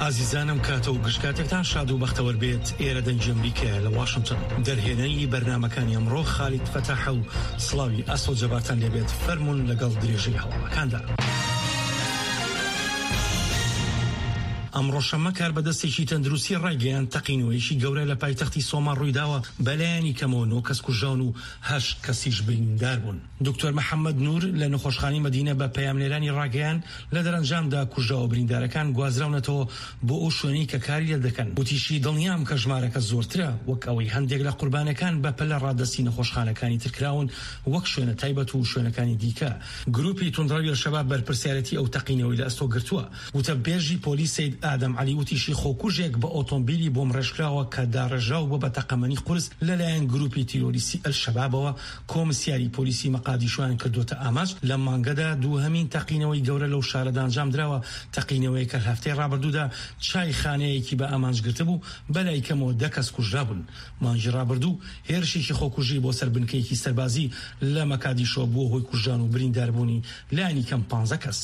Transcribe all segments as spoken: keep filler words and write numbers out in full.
ئازیزانم کاتە و گشتکاتێکتان شاد و بەختەوەر بێت. ئێرە دەنگی ئەمریکایە لە واشنگتن. دەرهێنەری بەرنامەکانی ئەمڕۆ خالید فەتاحە و سڵاوی ئەسڵ جەبارتان لێبێت. فەرموون لەگەڵ درێژەی هەواڵەکاندا. ئەمڕۆ شەمە کاربەدەستێکی تەندروستی ڕایگەیان تەقینەوەیەکی گەورە لە پایتەختی سۆمان ڕوویداوە. بەلایانی کەمەوە نۆ کەس کوژراون و هەشت کەسیش بریندار بوون. دکتۆر محەممەد نور لە نەخۆشخانەی مەدینە بە پەیامنێرانی ڕاگەیان لە دەرەنجامدا کوژراوە بریندارەکان گوازراونەتەوە بۆ ئەو شوێنەی کە کاری لێ دەکەن. وتیشی دڵنیام کە ژمارەکە زۆرترە وەک ئەوەی هەندێک لە قوربانەکان بە پەلە ڕادەستی نەخۆشخانەکانی ترکراون وەک شوێنە تایبەت و شوێنەکانی دیکە. گروپی توندڕەوی شەباب بەرپرسیارەتی ئەو تەقینەوەی لە ئەستۆ گرتووە. وتە بێژی پۆلیسی ئادەم عەلی وتیشی خۆکوژێک بە ئۆتۆمبیلی بۆم ڕێژکراوە کە داڕژاو بۆ بە تەقەمەنی قورس لەلایەن گروپی تیرۆریستی ئەلشەبابەوە. کۆمسیاری پۆلیسی مەقادیشویان کردوتە ئاماژ. لە مانگەدا دووهەمین تەقینەوەی گەورە لەو شارەدا ئەنجام درراوە. تەقینەوەی کە هەفتەی ڕابردوودا چای خانەیەکی بە ئامانجگرتە بوو بەلای کەمەوە دە کەس کوژرا بوون. مانگی ڕابردوو هێرشێکی خۆکوژی بۆ سەر بنکەیەکی سەربازی لە مەقادیشۆ بووە هۆی کوژران و برینداربوونی لایەنی کەم پانزە کەس.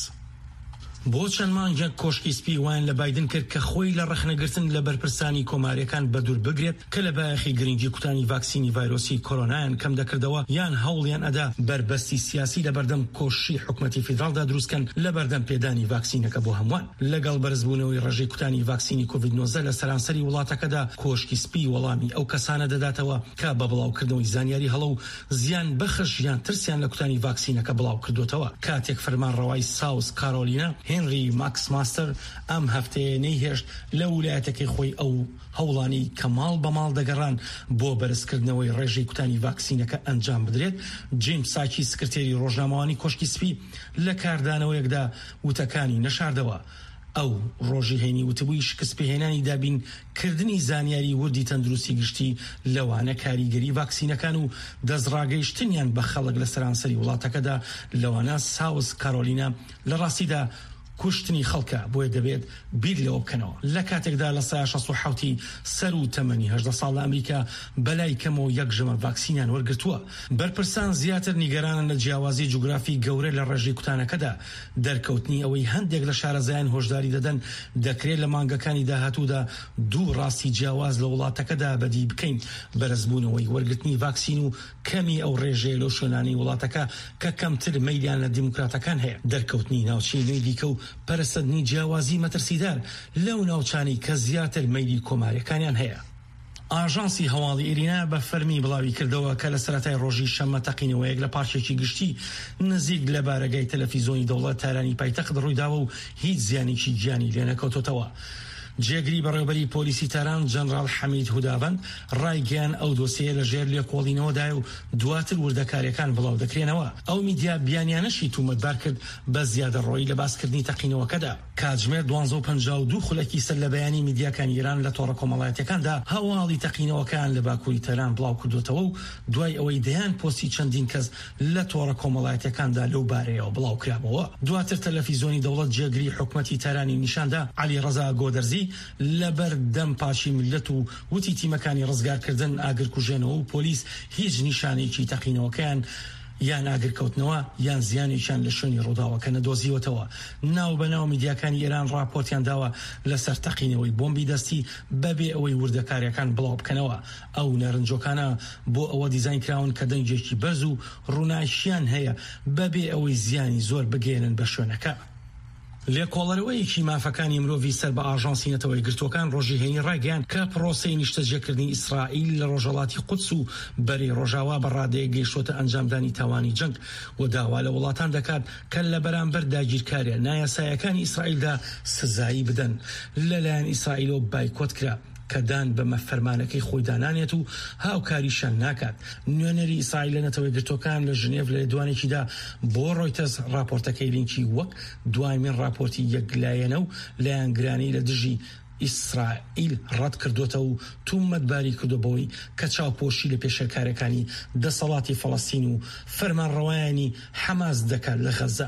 بۆ چەند مانگێک کۆشکی سپی وایان لە بایدن کرد کە خۆی لە ڕەخنەگرتن لە بەرپرسانی کۆماریەکان بەدوور بگرێت کە لە بایەخی گرنگی کوتانی ڤاکسینی ڤایرۆسی کۆرۆنایان کەم دەکردەوە یان هەوڵیان ئەدا بربەستی سیاسی لە بەردەم کۆشی حکومەتی فیدراڵدا دروستکەن لە بەردەم پێدانی ڤاکسینەکە بۆ هەمووان. لەگەڵ بەرزبوونەوەی ڕێژەی کوتانی ڤاکسینی کۆڤید نۆزدە لە سەرانسەری وڵاتەکەدا کۆشکی سپی وەڵامی ئەو کەسانە دەداتەوە کە بە بڵاوکردنەوەی زانیاری هەڵە و زیان بەخش یان ترسیان لە کوتانی ڤاکسینەکە بڵاو کردوتەوە. کاتێک فەرمانڕەوای ساوس کارۆلینا هێنری ماکس ماستر ئەم هەفتەیە نەیهێشت لە ویلایەتەکەی خۆی ئەو هەوڵانی کە ماڵ بە ماڵ دەگەڕان بۆ بەرزکردنەوەی ڕێژەی کوتانی ڤاکسینەکە ئەنجام بدرێت. جیمس ساکی سکرتێری ڕۆژنامەوانی کۆشکی سپی لە کاردانەوەیەکدا وتەکانی نەشاردەوە. ئەو ڕۆژی هێنی وتبووی شکست پێهێنانی دابین کردنی زانیاری وردی تەندروستی گشتی لەوانە کاریگەری ڤاکسینەکان و دەستڕاگەیشتنیان بە خەڵک لە سەرانسەری وڵاتەکەدا لەوانە ساوس کارۆلینا لە ڕاستیدا کوشتنی خەڵکە بۆیە دەبێت بیر لەوە بکەنەوە. لە کاتێکدا لە سایە شەست و حەوتی سەر و تەمەنی هەژدە ساڵ لە ئەمریکا بەلای کەمەوە یەک ژەمە ڤاکسینیان وەرگرتووە. بەرپرسان زیاتر نیگەرانن لە جیاوازی جوگرافی گەورە لە ڕێژەی کوتانەکەدا. دەرکەوتنی ئەوەی هەندێک لە شارەزایان هۆشداری دەدەن دەکرێت لە مانگەکانی داهاتوودا دوو ڕاستی جیاواز لە وڵاتەکەدا بەدی بکەین. بەرزبوونەوەی وەرگرتنی ڤاکسین و کەمی ئەو ڕێژەیە لەو شوێنانی وڵاتەکە کە کەمتر مەیلیان لە دیموکراتەکان هەیە. دەرکەوتنی ناوچەی دیکە و پەرستنی جیاوازی مەترسیدار لەو ناوچانی کە زیاتر مەیلی کۆماریەکانیان هەیە. ئاژانسی هەواڵی ئێرینا بە فەرمی بڵاوی کردەوە کە لە سەرەتای ڕۆژی شەمە تەقینەوەیەک لە پارچێکی گشتی نزیک لە بارەگای تەلەڤیزۆنی دەوڵەت تارانی پایتەخت ڕوویداوە و هیچ زیانێکی گیانی لێ نەکەوتۆتەوە. جێگری بەڕێوەبەری پۆلیسی تاران جەنرال حەمید هوداڤەند ڕایگەیان ئەو دۆسیە لە ژێر لێکۆڵینەوەدای و دواتر وردەکاریەکان بڵاو دەکرێنەوە. ئەو میدیا بیانیانەشی تومەتبار کرد بە زیادەڕۆیی لە باسکردنی تەقینەوەکەدا. کاتژمێر دوانزە و پەنجا و دوو خولەکی سەر لە بەیانی میدیاکانی ئێران لە تۆڕە کۆمەڵایەتیەکاندا هەواڵی تەقینەوەکان لە باکووری تەران بڵاو کردوتەوە و دوای ئەوەی دەیان پۆستی چەندین کەس لە تۆڕە کۆمەڵایەتیەکاندا لەو بارەیەوە بڵاو کرابەوە. دواتر تەلەڤیزۆنی دەوڵەت جێگری حکومەتی تارانی نیشاندا عەلی ڕەزا گۆدەرزی لەبەر دەم پاشی ملت و وتی تیمەکانی ڕزگارکردن ئاگرکوژێنەوە و پۆلیس هیچ نیشانێکی تەقینەوەکەیان یان ئاگرکەوتنەوە یان زیانێکیان لە شوێنی ڕووداوەکە نەدۆزیوەتەوە. ناو بەناو میدیاکانی ئێران ڕاپۆرتیان داوە لەسەر تەقینەوەی بۆمبی دەستی بەبێ ئەوەی وردەکاریەکان بڵاو بکەنەوە. ئەو نەرنجۆکانە بۆ ئەوە دیزاین کراون کە دەنگێکی بەرز و ڕووناشیان هەیە بەبێ ئەوەی زیانی زۆر بگێنن بە شوێنەکە. لێکۆڵەرەوەیەکی مافەکانی مرۆڤی سەر بە ئاژانسی نەتەوەی گرتوەکان ڕۆژی هێنی ڕایگەیان کە پرۆسەی نیشتەجێکردنی ئیسرائیل لە ڕۆژهەڵاتی قودس و بەری ڕۆژاوا بە ڕادەیە گەیشتۆتە ئەنجامدانی تاوانی جەنگ و داوا لە وڵاتان دەکات کە لە بەرامبەر داگیرکاریە نایاسایەکانی ئیسرائیلدا سزایی بدەن. لەلایەن ئیسرائیلۆ بایکۆت کرا کە دان بەمە فەرمانەکەی خۆی دانانێت و هاوکاریشان ناکات. نوێنەری ئیسرائیل لە نەتەوەی گرتوەکان لە ژنێڤ لە لێدوانێکیدا بۆ ڕۆیتەرز راپۆرتەکەی لینکی وەک دوایمین راپۆرتی یەکلایەنە و لایەنگرانی لە دژی ئیسرائیل ڕەت کردوتە و تومەتباری کردوبەوەی کە چاوپۆشی لە پێشەرکارەکانی دەسەڵاتی فەڵەستین و فەرمانڕەوایانی حەماس دەکات لە غەزە.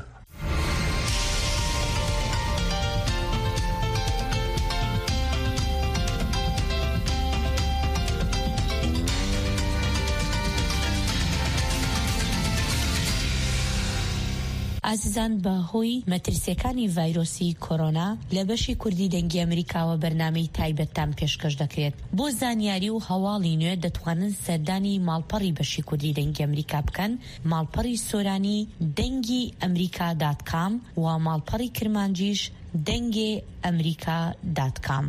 ئازیزان بە هۆی مەترسیەکانی ڤایرۆسی کۆرۆنا لە بەشی کوردی دەنگی ئەمریکاوە بەرنامەی تایبەتتان پێشکەش دەکرێت. بۆ زانیاری و هەواڵی نوێ دەتوانن سەردانی ماڵپەڕی بەشی کوردی دەنگی ئەمریکا بکەن، ماڵپەڕی سۆرانی دەنگی ئەمریکا دات کام و ماڵپەڕی کرمانجیش دەنگی ئەمریکا دات کام.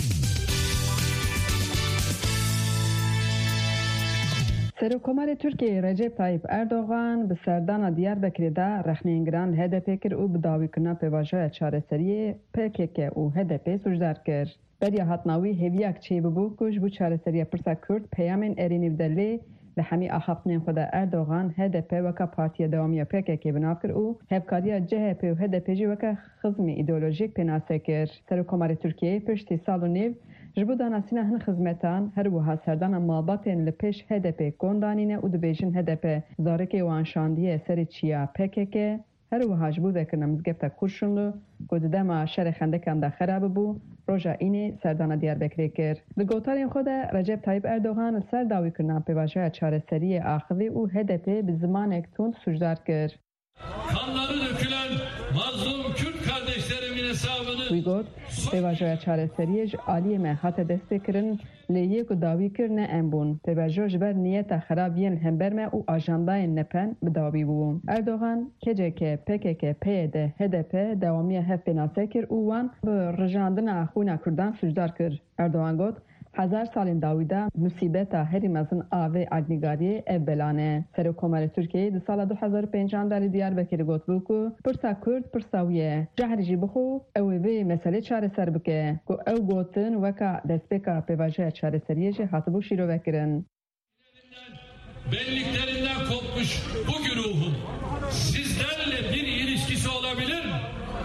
سەرۆکۆمەری تورکیای ڕێجێب تایب ئەردۆغان bi serdana Diyarbekirê de rexneyîngiran H D P kir û bi dawîkirina pêvajoya çareseriyê P K K û H D P sûcdar kir. Beriya hatnawî hêviyek çêbibû ku ji bo çareseriya pirsa Kurd peyamên êrînî bide lê li hemî axaftinên xwe de Erdogan H D P weka Partiya Dewamiya P K K binav kir û hevkariya C H P û H D P jî weka xizmê îdeolojîk pênasê kir. Serokkomarê Tirkiyeyê piştî sal û nêv ji bo danasîna hin xizmetan her wiha serdana malbatên li pêş H D P kondanîne û dibêjin H D P zarokê wan şandiye serê çiya P K K her wiha ji bo vekirina mizgefta Kurşunlu ku di dema şerê xendekan de xerab bû roja înê serdana Diyarbekirê kir. Di gotarên xwe de Recep Tayyip Erdogan li ser dawîkirina pêvajoya çareseriyê axivî û H D P bi zimanek tund sûcdar kir. Kanları dökülen mazlum Kürt kardeşlerimin hesabını Wî got pêvajoya çareseriyê ji aliyê me hate destpêkirin lê yê ku dawî kir ne em bûn. Pêvajo ji ber niyeta xerabiyên li hember me û ajandayên nepen bi dawî bû. Erdogan K C K, P K K, P Y D, H D P dewamiya hev pênasê kir û wan bi rijandina xwîna Kurdan sûcdar kir. Erdogan got hezar salên dawî de musîbeta herî mezin avê ednîgariyê ev belane. Serokkomarê Tirkiyeyê di sala du hezar û pêncan de li Diyarbekirê gotbû ku pirsa Kurd pirsa wî ye. Cehrî jî bixwe ew ê vê meselê çareser bike ku ew gotin weka destpêka pêvajoya çareseriyê jî hatibû şîrovekirin. Benliklerinden kopmuş bu güruhun sizlerle bir ilişkisi olabilir mi?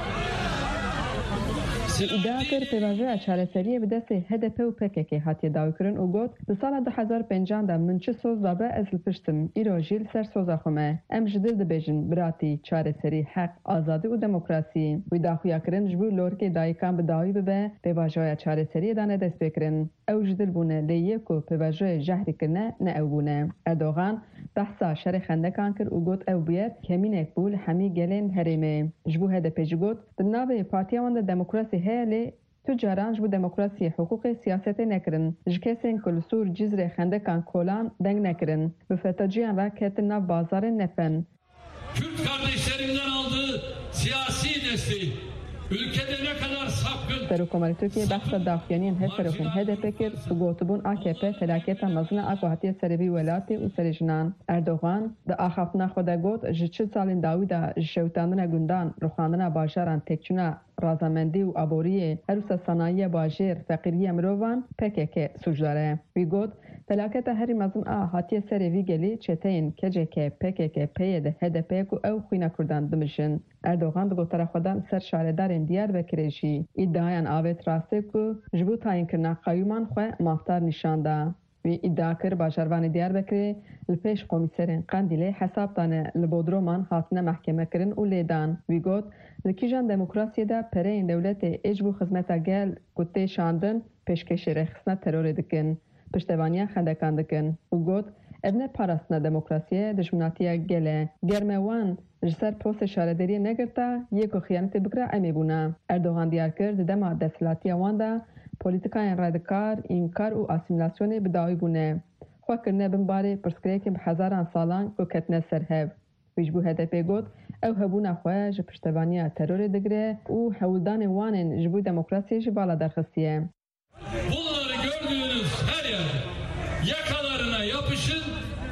İddia kir pêvajoya çareseriyê bi destê H D P û P K K hatiye dawîkirin û got di sala du hezar û pêncan de min çi soz dabe ez li piştim îro jî li ser soza xwe me. Em ji dil dibêjin biratî, çareserî, heq, azadî û demokrasî. Wî daxuya kirin ji bo lorikê dayîkan bi dawî bibe pêvajoya çareseriyê de ne destpêkirin. Ew ji dil bûne lê yê ku pêvajoyê jehrî kirine ne ew bûne. Erdogan behsa şerê xendekan kir û got ew bûye kemînek bû li hemî gelên herêmê. Ji bo H D P jî got di navê partiya wan de demokrasî heye lê tu caran ji bo demokrasiyê hiqûqê siyasetê nekirin. Ji kesên ku li Sûr Cizrê xendekan kolan deng nekirin. Bi feteciyan re ketin nav bazarên nefen. Kürt kardeşlerimden aldığı siyasi desteği ülkede ne kadar sapkın. Serokkomarê Tirkiye behsa daxuyaniyên her serokên H D P kir û gotibûn A K P felaketa mezina a ku hatiye serê vî welatê û serê jinan. Erdogan di axaftina xwe de got ji çil salên dawî de ji şewitandina gundan, rûxandina bajaran, têkçûna razamendî û aboriyê, herwisa sanayiya bajêr, feqîriya mirovan P K K sûcdar e. Wî got felaketa herî mezin a hatiye serê vî gelî çeteyên K C K, P K K, P Y D, H D P ku ew xwîna Kurdan dimijin. Erdogan di gotara xwe de ser şaredarên Diyarbekirê jî îddiayan avêt rastê ku ji bo tayînkirina qeyûman xwe mafdar nîşan da. Wî îddia kir bajarvanê Diyarbekirê li pêş komîserên Qendîlê hesab dane li Bodroman hatine mehkemekirin û lêdan. Wî got li kîjan demokrasiyê de pereyên dewletê ê ji bo xizmeta gel ku tê şandin pêşkêşî rêxistina terorê dikin, piştevaniya xendekan dikin û got ev ne parastina demokrasiyê dijminatiya gel e. Germe wan ji ser postê şaredariyê negirta yê ku xiyanetê bikira em ê bûne. Erdogan diyar kir di dema desthilatiya wan de polîtikayên radikal, înkar û asîmilasyonê bi dawî bûne. Xwe kirine bin barê pirsgirêkên bi hezaran salan ku ketine ser hev. Wî ji bo H D P got ew hebûna xwe ji piştevaniya terorê digire û hewildanê wanên ji bo demokrasiyê jî bala derxistiye. Bunları gördüğünüz her yerde yakalarına yapışın,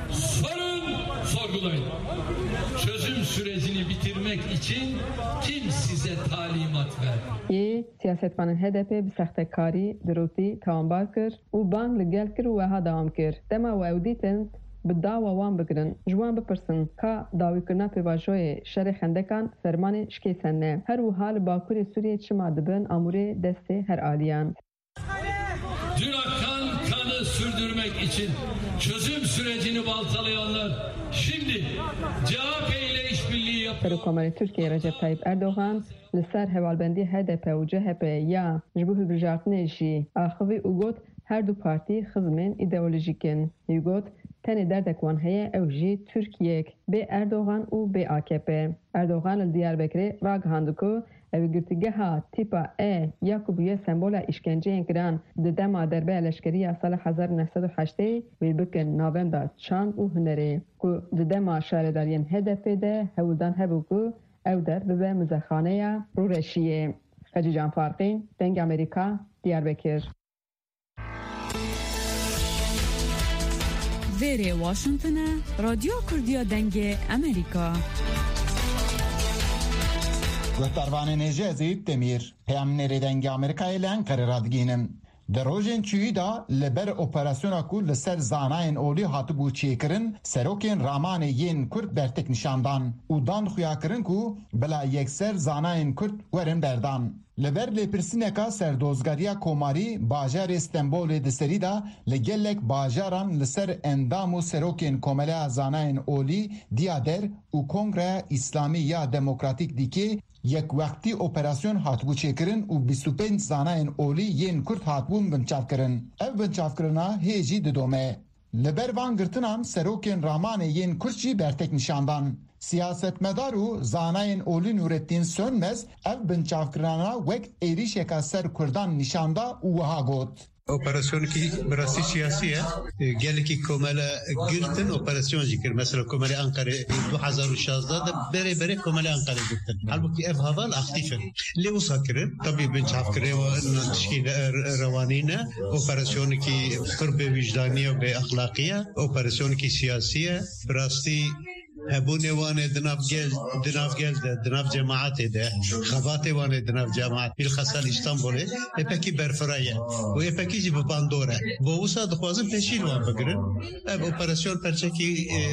sorun, sorgulayın. Çözüm sürecini bitirmek için kim size talimat verdi? Yê siyasetvanên H D P bi sextekarî, dirotî tawanbar kir û bang li gel kir û weha dawam kir. Dema ew dîtin bi dawa wan bigirin, ji wan bipirsin ka dawîkirina pêvajoyê şerê xendekan fermanê şikêsen ne. Her wiha li Bakurê Sûriyê çima dibin amûrê destê her aliyan. Dün akan kanı sürdürmek için çözüm sürecini baltalayanlar şimdi C H P ile işbirliği yapıyor. Serokkomarê Tirkiye Recep Tayyip Erdogan li ser hevalbendî H D P û C H P ya ji bo hilbijartinê jî axivî û got her du partî xizmên îdeolojîk in. Wî got تنی دردکوان هەیە ئەو ژی تورکیەک بێ ئەردۆغان و بێ ئاکێپێ. ئەردۆغان لە دیاربەکرێ ڕاگەهاندکۆ ئەوی گرتیگەها تیپا ئێ یاکوبیە سمبۆلا ئیشکەنجەیەن کران دەدەما دەربەیە لەشکریە ساڵە حەزار و نەسەد و هەشتەی وی بکن ناوێندا چاند و هونەرێ کو دەدەما شارەداریان هەدەفێدە هەولدان هەبوو کو ئەو دەر ببە مزەخانەیە ڕوڕێشیە. خەجیجان فارقین دەنگ ئەمریکا دیاربەکر. وێرێ واشنگتنە رادیۆ کوردیا دەنگێ ئەمریکا. گوهدارvanê Nêjezî Demîr peyamnêrê dengê Amerîkayê li Enqerê radîgînin. Di rojên çûyî da li ber operasyona ku li ser zanayên olî hatibû çêkirin, serokên ramanê yên Kurd bertek nîşandan û dan xuyakirin ku bila yekser zanayên Kurd werin berdan. Li ber lêpirsîneka serdozgariya komarî bajarê Stenbolê di serî da li gelek bajaran li ser endam û serokên komeleya zanayên olî diya der û Kongreya İslamî ya Demokratîk dîkê yekwextî operasyon hatibû çêkirin û bîst û pênc zanayên olî yên Kurd hatibûn binçavkirin. Ev binçavkirina hê jî didome. Li ber van girtinan serokên ramanê yên Kurd jî bertek nîşandan. Siyasetmedar û zanayên olî Nûrettin Sönmez ev binçavkirina wek êrişeka ser Kurdan nîşanda û wiha got. operasyonekî bi rastî siyasî ye gelekî komele girtin operasyon jî kir. Mesela Komele Enqerê du hezar û şazda de berê berê Komele Enqerê girtin. Halbuki ev heval aktif in. Lê wisa kirin tabî binçavkirê tişkî rewanî ne operasyonekî pir bê vicdanî û bê exlaqî ye operasyonekî siyasî ye bi rastî hebûnê wanê di nav gel di nav gel de di nav cemaatê de xebatê wanê di nav cemaat bilxesal İstanbulê êpekî berfira ye û êpekî jî bi bandor e. Bo wisa dixwazin pêşîl wan bigirin. Ev operasyon perçekî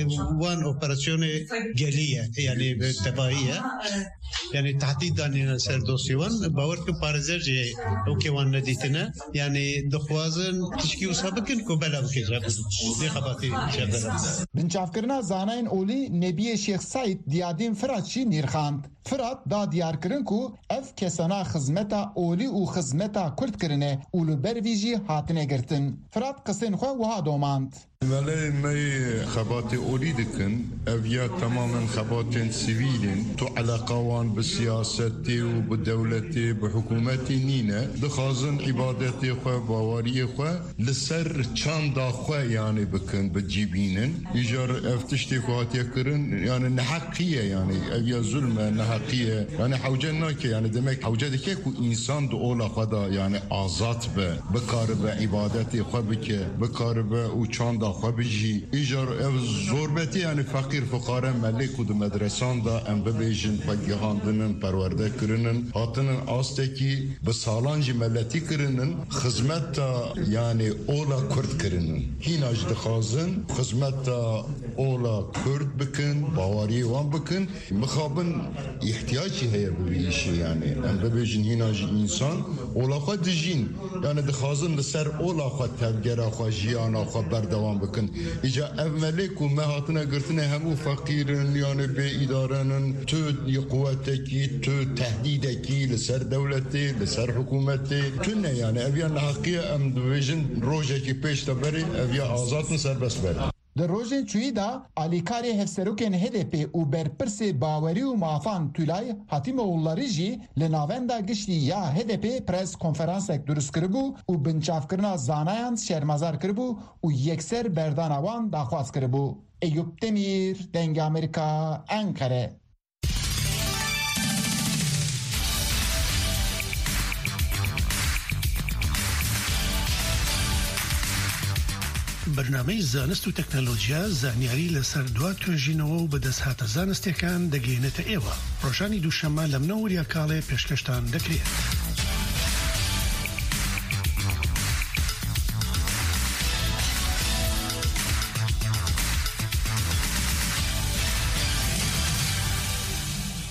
wan operasyonê gelî ye yanî tevahî ye. Yani tehdît danîne ser dosyê wan bawer kim parêzer jî okê wan nedîtine. Yani dixwazin tişkî wisa bikin ku bela bike vê xebatê çêbere. Binçavkirina zanayên olî Nebiye Şeyh Said diyadên Firat jî nîrxand. Firat da diyarkirin ku ev kesana xizmeta olî û xizmeta Kurd kirine û li ber vî jî hatine girtin. Firat qisên xwe wiha domand. Melê me xebatê olî dikin ev ya tamamen xebatên sivîlin tu eleqa wan bi siyasetê û bi dewletê bi hikûmetê nîne dixwazin îbadetê xwe bawariyê xwe li ser çanda xwe yanî bikin bicîbînin îjar ev tiştê ku hatiye kirin yani neheqiye yani ev ya zulme neheqiye yani hewce nake yani demek hewce dike ku însan di ola xwe da yani azat be bikaribe îbadetê xwe bike bikaribe û çanda xwe bijî îjar ev zorbetî yani feqîr fuqare melê ku di medresan da em bibêjin xwe gihandinin perwerde kirinin hatinin astekî bi salan jî meletî kirinin xizmeta yani ola Kurd kirinin hîna jî dixwazin xizmeta ola Kurd bikin bawariyê wan bikin mixabin ihtiyacî heye bi vî îşî yani em bibêjin hîna jî însan ola xwe dijîn yani dixwazin li ser ola xwe tevgera xwe jiyana xwe berdewam bikin. İca ev melê ku me hatine girtine hemû feqîrin yani bê îdarenin tu quvwetekî tu tehdîdekî li ser dewletê li ser hikûmetê tu ne yani ev ya neheqiye em dibêjin rojekî pêş de berê ev ya azad min serbest berê. Di rojên çûyî da alîkarê hevserokên H D P û berpirsê bawerî û mafan Tülay Hatîmoğullarî jî li navenda giştî ya H D P pres konferansek durist kiribû û binçavkirina zanayan şermezar kiribû û yekser berdana wan daxwaz kiribû. Eyüp Demîr, Dengê Amerîka, Enqere. بەرنامەی زانست و تەکنەلۆجیا زانیاری لەسەر دوا توێژینەوە و بەدەستهاتە زانستیەکان دەگەێنێتە ئێوە. ڕۆژانی دووشەممە لەم نەوەریا کاڵێ پێشکەشتان دەکرێت.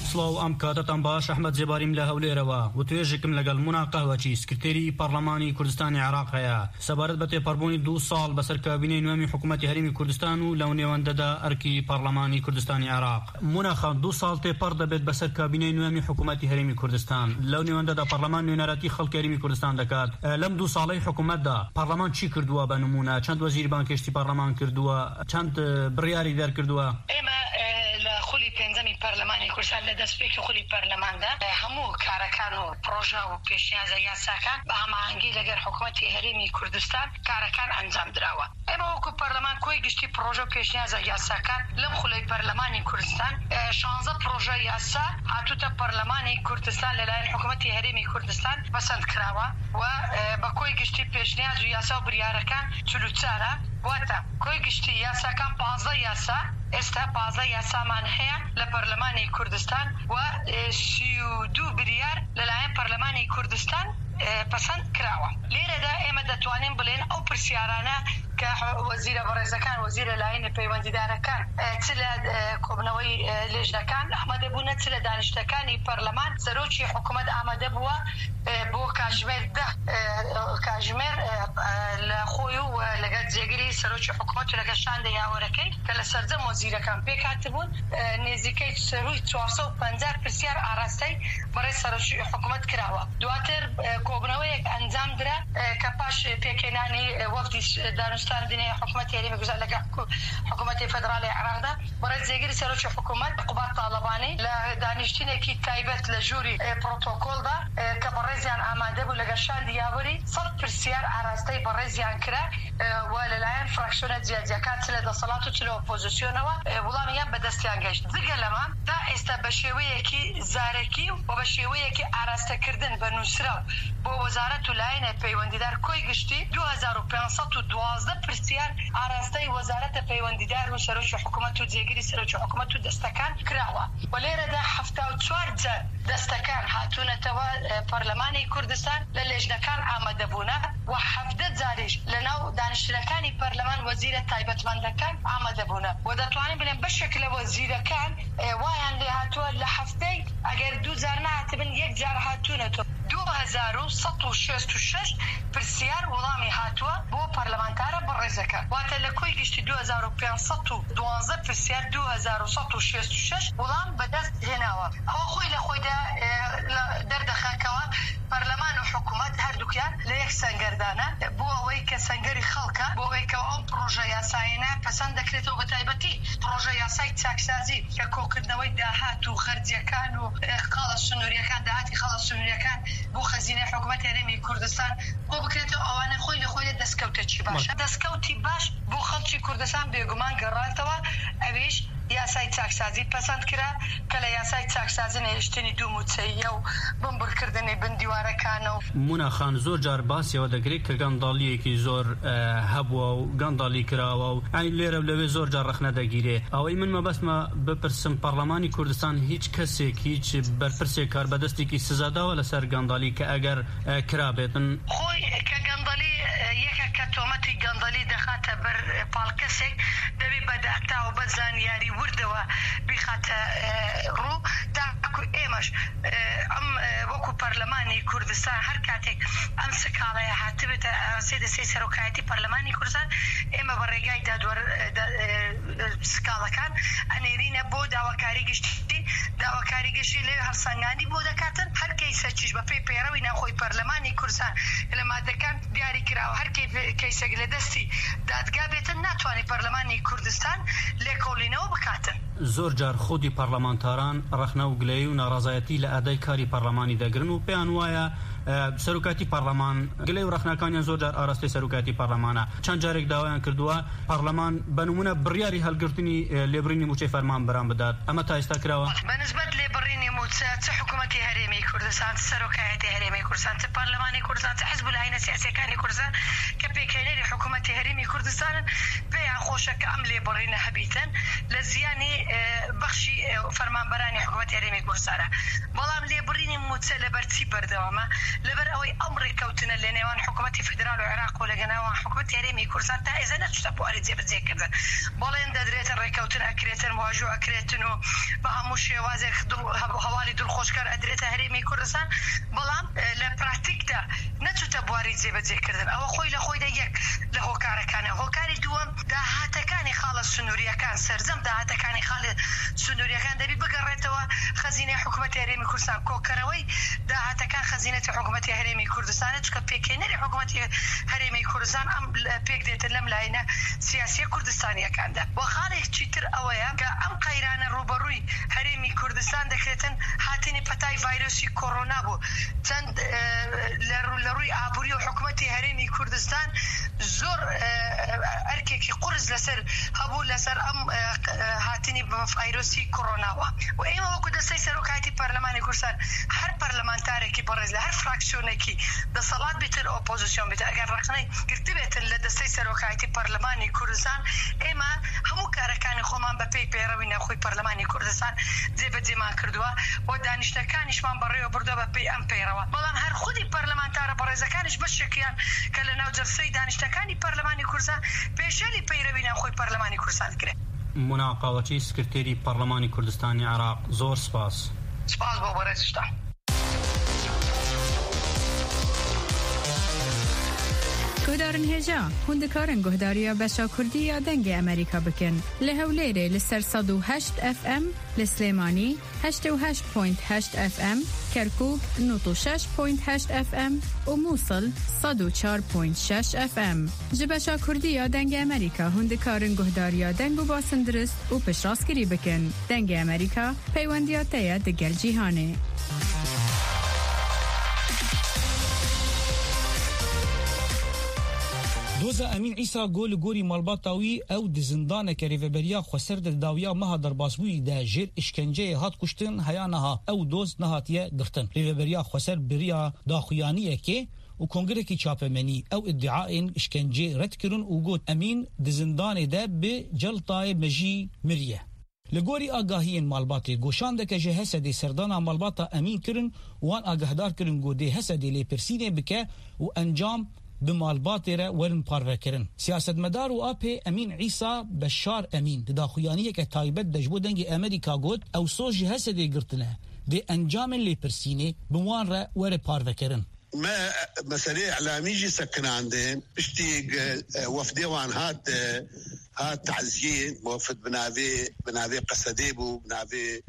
سڵاو ئەم کاتتان باش ئەحمەد جێباریم لە هەولێرەوە و توێژێکم لەگەڵ مونا قەهوەچی سکرتێری پەرلەمانی کوردستانی عێراق هەیە سەبارەت بە تێپەڕبوونی دوو ساڵ بەسەر کابینەی نوێمی حکوومەتی هەرێمی کوردستان و لەو نێوەندەدا ئەرکی پەرلەمانی کوردستانی عێراق. مونا خان دوو ساڵ تێپەڕ دەبێت بەسەر کابینەی نوێمی حکوومەتی هەرێمی کوردستان لەو نێوەندەدا پەرلەمان نوێنەرەتی خەڵکی هەرێمی کوردستان دەکات. لەم دوو ساڵەی حکوومەتدا پەرلەمان چی کردووە بە نمونە؟ چەند وەزیری بانکشتی پەرلەمان کردووە؟ چەند بڕیاری دەرکردووە؟ ئێمە لە خولی پێنجەمی پەرلەمانی کوردستان لە دەستپێکی خولی پەرلەماندا هەموو کارەکان و پرۆژە و پێشنیازە یاساکان بە هەماهەنگی لەگەڵ حکوومەتی هەرێمی کوردستان کارەکان ئەنجام دراوە. ئێمە وەکو پەرلەمان کۆی گشتی پرۆژە و پێشنیازە یاساکان لەم خولەی پەرلەمانی کوردستان شانزە پرۆژە یاسا هاتوتە پەرلەمانی کوردستان لەلایەن حکوومەتی هەرێمی کوردستان بەسەند کراوە و بە کۆی گشتی پێشنیاز و یاسا و بریارەکان چل و چارە واتە کۆی گشتی یاساکان پانزە یاسا ئێستا پازە یاسامان هەیە لە پەرلەمانی کوردستان و سی و دوو بریار لەلایەن پەرلەمانی کوردستان پەسەند کراوە. لێرەدا ئێمە دەتوانین بڵێن ئەو پرسیارانە کە وەزیرە بەڕێزەکان وەزیرە لایەنە پەیوەندیدارەکان چ لە کۆبنەوەی لێژنەکان ئامادە بوونە چ لە دانیشتەکانی پەرلەمان سەرۆکی حکوومەت ئامادە بووە بۆ کاتژمێر دە کاتژمێر لە خۆی و لەگەڵ جێگیری سەرۆکی حکوومەت و لەگەڵ شاندە یاوەرەکەی کە لە سەرجەم وەزیرەکان پێکهاتبوون نێزیکەی سەروی چوارسە و پەنجا پرسیار ئاراستەی بەڕێز سەرۆکی حکوومەت کراوە. دواتر کۆبنەوەیەک ئەنجام درا کە پاش پێکهێنانی وەفدی دانوستاندنی حکوومەتی هەرێمی کوردستان لەگەڵ حکوومەتی فەدراڵی عێراقدا بەڕێز جێگیری سەرۆکی حکوومەت قوبات تاڵەبانی لە دانیشتنێکی تایبەت لە ژووری پرۆتۆکۆلدا کە بەڕێزیان ئامادە بوو لەگەڵ شاندی یاوەری سەد پرسیار ئاراستەی بەڕێزیان کرا و لەلایەن فراکسیۆنە جیاجیەکان چ لە دەسەڵات و چ لە ئۆپۆزیسیۆنەوە وڵامیان بەدەستیان گەیشت. جگە لەمە تا ئێستا بە شێوەیەکی زارەکی و بە شێوەیەکی ئاراستەکردن بە نووسراو بۆ وەزارەت و لایەنە پەیوەندیدار کۆی گشتی دوو هەزار و پێنج و دوازدە پرسیار ئاراستەی وەزارەتە پەیوەندیدار و سەرۆکی حکوومەت و جێگیری سەرۆکی حکوومەت و دەستەکان کراوە و لێرەدا هەفتا و چوار جار دەستەکان هاتوونەتەوە پەرلەمانی کوردستان لە لێژنەکان ئامادەبوونە و هەفتە جاریش لە ناو دانیشتنەکانی پەرلەمان وەزیرە تایبەتمەندەکان ئامادەبوونە و دەتوانین بڵێن بەشێک لە وەزیرەکان وایان لێ هاتووە لە هەفتەی ئەگەر دوو جار نهاتبن یەک جار هاتوونەتەوە دوو هەزار و سەد و شەست و شەش پرسیار وەڵامی هاتووە بۆ پەرلەمانتارە بەڕێزەکان واتە لە کۆی گشتی دوو هەزار و پێنج و دوازدە پرسیار دوو هەزار و سەد و شەست و شەش وەڵام بەدەست هێناوە. ئەوە خۆی لە خۆیدا دەردەخاکەوە پەرلەمان و حکوومەت هەردووکیان لە یەک سەنگەردانە بۆ ئەوەی کە سەنگەری خەڵکە بۆ ئەوەی کە ئەو پرۆژە یاسایانە پەسەند دەکرێتەوە بە تایبەتی پرۆژە یاسای چاکسازی کە کۆکردنەوەی داهات و خەرجیەکان و خاڵە سنووریەکان داهاتی خاڵە سنووریەکان بۆ خەزینەی حکوومەت هەرێمی کوردستان بۆ بکرێتەوە ئەوانە خۆی لە خۆی دەستکەوتێکی باشە. دەستکەوتی باش بۆ خەڵکی کوردستان بێگومان گەڕاتەوە ئەویش یاسای چاکسازی پەسەند کرا کە لە یاسای چاکسازی نێشتنی دوو موچەیە و بمبرکردنی بندیوارەکانە و مونا خان زۆر جار باسیەوە دەکرێت کە گەنداڵیەکی زۆر هەبووە و گەنداڵی کراوە و ئەین لێرە لەوێ زۆر جار ڕەخنە دەگیرێ. ئەوەی من مەبەستمە بپرسم پەرلەمانی کوردستان هیچ کەسێک هیچ بەرپرسێک کاربەدەستێکی سزاداوە لەسەر گەنداڵی کە ئەگەر کرابێتن خۆی کە گەنداڵی یەکە کە تۆمەتی گەنداڵی دەخاتە بەر پاڵکەسێک دەبێت بە داتا و بە زانیاری وردەوە بیخاتە ڕوو تاکو ئێمەش ئەم وەکو پەرلەمانی کوردستان هەر کاتێک ئەم سکاڵەیە هاتبێتە سێ دەسێ سەرۆکایەتی پەرلەمانی کوردستان ئێمە بە ڕێگای دادوەر سکاڵەکان ئەنێرینە بۆ داواکاری گشتی داواکاری گشتی لێ هەرسەنگانی بۆ دەکاتن هەر کەیسە چیش بە پێی پێڕەوی ناخۆی پەرلەمانی کوردستان لە مادەکان دیاری کراوە هەر کەیسێک لە دەستی دادگا بێتن ناتوانێت پەرلەمانی کوردستان لێکۆڵینەوە بکاتن. زۆر جار خودی پەرلەمانتاران ڕەخنە و گلەیی و ناڕازایەتی لە ئەدای کاری پەرلەمانی دەگرن و پێیان وایە سەرۆکاتی پەرلەمان گلەی و ڕەخنەکانیان زۆر جار ئاراستی سەرۆکاتی پەرلەمانە. چەند جارێک داوایان کردووە پەرلەمان بە نمونە بڕیاری هەڵگرتنی لێبڕینی موچەی فەرمان بەرام بدات. ئەمە تا ئێستا کراوە؟ بەنسبەت لێبڕینی موچە چ حکوومەتی هەرێمی کوردستان چ سەرۆکایەتی هەرێمی کوردستان چ پەرلەمانی کوردستان چ حیزب العینە سیاسیەکانی کوردستان کە پێکهێنەری حکوومەتی هەرێمی کوردستانن پێیان خۆشە کە ئەم لێبڕینە هەبیتن لە زیانی بەخش بەخشی فەرمانبەرانی حکوومەتی هەرێمی کوردستانە بەڵام لێبڕینی موچە لەبەرچی بەردەوامە لەبەر ئەوەی ئەم ڕێکەوتنە لە نێوان حکوومەتی فدرال و عێراق و لەگەناوە حکوومەتی هەرێمی کوردستان تا ئێستا نەچووتە بواری جێبەجێکردن بەڵێن دەدرێتە ڕێکەوتن ئەکرێتن واژوو ئەکرێتن و بە هەموو شێوازێک هەواڵی دڵخۆشکار ئەدرێتە هەرێمی کوردستان بەڵام لە پراتیکدا نەچووتە بواری جێبەجێکردن ئەوە خۆی لە خۆیدا یەک لە هۆکارەکانە هۆکاری دووەم داهاتەکانی خاڵە سنووریەکان سەرجەم داهاتەکانی خاڵە سنووریەکان دەبی بگەڕێتەوە خەزینەی حکوومەتی هەرێمی کوردستان کۆکەرەوەی داهاتەکان خەزینەتی حکوومەتی هەرێمی کوردستانە چکە پێکێنەری حکوومەتی هەرێمی کوردستان ئەم پێک دێتە لەم لاینە سیاسیە کوردستانیەکاندا بۆ خاڵێکی تر ئەوەیە کە ئەم قەیرانە ڕوبەڕووی هەرێمی کوردستان دەکرێتن هاتنی پەتای ڤایرۆسی کۆڕۆنا بوو چەند لە ڕووی ئابووری و حکوومەتی هەرێمی کوردستان زۆر ئەرکێکی قورس لەسەر هەبوو لەسەر ئەم هاتنی ڤایرۆسی کۆڕۆناوە و ئێمە وەکو دەستەی سەرۆکایەتی پەرلەمانی کوردستان هەر پەرلەمانتارێکی بەڕێز لە هەر فراکسیۆنێکی دەسەڵات بێتن ئۆپۆزیسیۆن بێت ئەگەر ڕقنەی گرتبێتن لە دەستەی سەرۆکایەتی پەرلەمانی کوردستان ئێمە هەموو کارەکانی خۆمان بە پێی پێڕەوی نەخۆی پەرلەمانی کوردستان جێبەجێمان کردووە بۆ دانیشتەکانیشمان بەڕێوە بردووە بە پێی ئەم پەیڕەوە بەڵام هەر خودی پەرلەمانتارە بەڕێزەکانیش بەشێکیان کە لە ناو جەلسەی دانیشتەکانی پەرلەمانی کوردستان پێشەلی پەیڕەوی نەخۆی پەرلەمانی کوردستان کرێت. مناقەوەتی سکرتێری پەرلەمانی کوردستانی عێراق زۆر سپاس. سپاس بۆ بەڕێزشتان. گهدارن هێژا هوندکارن گهداریە بەشا کوردیە دەنگی ئەمریکا بکەن لە هەولێرێ لەسەر سەد و هەشت ئەف ئەم لە سلێمانی هەشتە و هەشت پۆینت هەشت ئەف ئەم کەرکووک نۆت و شەش پۆینت هەشت ئەف ئەم و مووسڵ سەد و چوار پۆینت شەش ئەف ئەم ji بەشا کوردیە دەنگی ئەمریکا هوندکارن گهداریە دەنگ و باسن درست و پشتڕاستگیری بکەن دەنگی ئەمریکا پەیوەندیاتەیە دەگەل جیهانێ. دوزا امین عیسی گول گوری مالباتاوی او د زندان کریوبریا خسر د داویا مها درباسبوی د جیر اشکنجه هات کشتن هیانها او دوز نهاتیه گرتن کریوبریا خسر بریا داخویانیه که و کنگره کی چاپمنی او ادعاء اشکنجه رد کرن و گوت امین د زندان ده به جلطای مجی مریه لگوری آگاهی مالبات گوشانده که جه حسد سردان مالباتا امین کرن وان آگاهدار کرن گوده حسد لی پرسینه بکه و انجام بمالبات را ورن پاروکرن سیاستمدار و آپی امین عیسی بشار امین داخویانیه که تایبت دجبو دنگ امریکا گود او سوژ حسد گرتنه دی انجام لی پرسینه بوان را ور پاروکرن ما مسألة إعلامية سكن عندهم اشتي وفد وان هات هات تعزية وفد بنابي بنابي قصديبو بنابي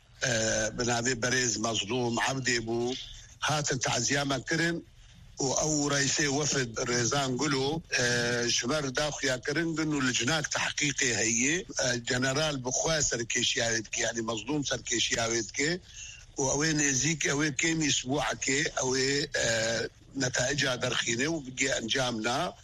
بنابي بريز مظلوم عبديبو هات تعزية ما كرن او رئيسي وفد ريزان قلو شمر داخل كرن قلو لجناك تحقيقي هي جنرال بخوا سركيشياويدك يعني مظلوم سركيشياويدك وأوين نزيك أوين كم أسبوعك أوين آه نتائجها درخينة وبقي أنجامنا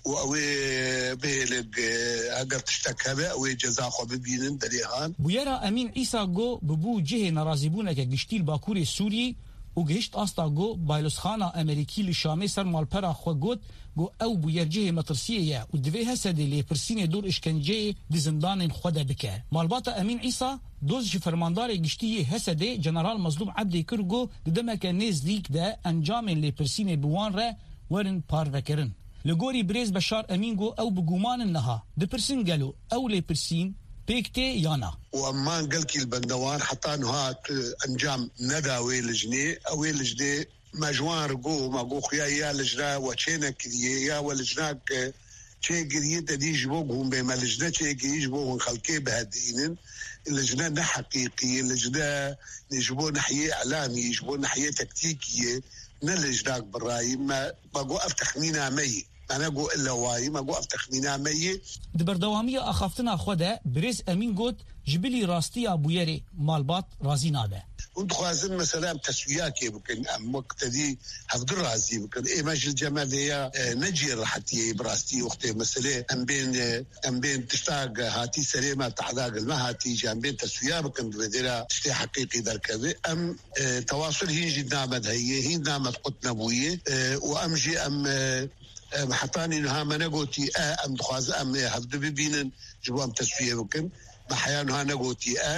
وأوين بيلق أقدر تشتكى به أوين جزاء خبيبين دريهان بيرا أمين عيسى جو ببو جه نرازبونك جشتيل باكوري سوري وگهشت آستا گو بایلوسخانا امریکی لشامی سر مالپرا خو گوت گو او بو یرجه مطرسیه و دوی حسد لی پرسین دور اشکنجه دی زندان خود بکه مالباتا امین عیسی دوزش فرماندار گشتی حسد جنرال مظلوم عبدی کرگو دمک نزدیک ده انجام لی پرسین بوان ره ورن پاروکرن لگوری بریز بشار امین گو او بگومان نها د پرسین گلو او لی پرسین بيكتي يانا وأمان قلكي البندوان حتى نهات أنجام نداوي لجني أوي لجني مجوان رقو ما قو خيا لجنا وشينا كذي يا ولجناك شيء كذي تدي جبوهم بما لجنا شيء كذي جبوهم خلقي بهدينن اللجنة نحقيقية اللجنة نجبو نحية إعلامي يجبو نحية تكتيكية نلجناك بالرأي ما بقو أفتخمينا مي أنا أقول إلا واي ما أقول أفتخمينا مي دبردوامية أخافتنا خدا بريز أمين قد جبلي راستي أبويري مالبات رازي ناده وانت خوازن مثلا تسوياك يمكن أم وقت دي هفدر رازي يمكن إيماج الجمال هي نجير حتى براستي وقتي مثلا أم بين أم بين تشتاق هاتي سليمة تعداق الما هاتي جام بين تسويا بكن بديرا تشتي حقيقي دركبه أم اه تواصل هي جد نامد هي هي نامد قطنا بوية اه وأم جي أم اه حطاني نها ما نقوتي اه ام دخواز ام هفدو ببينن جبوام تسوية بكن بحيانها نقوتي اه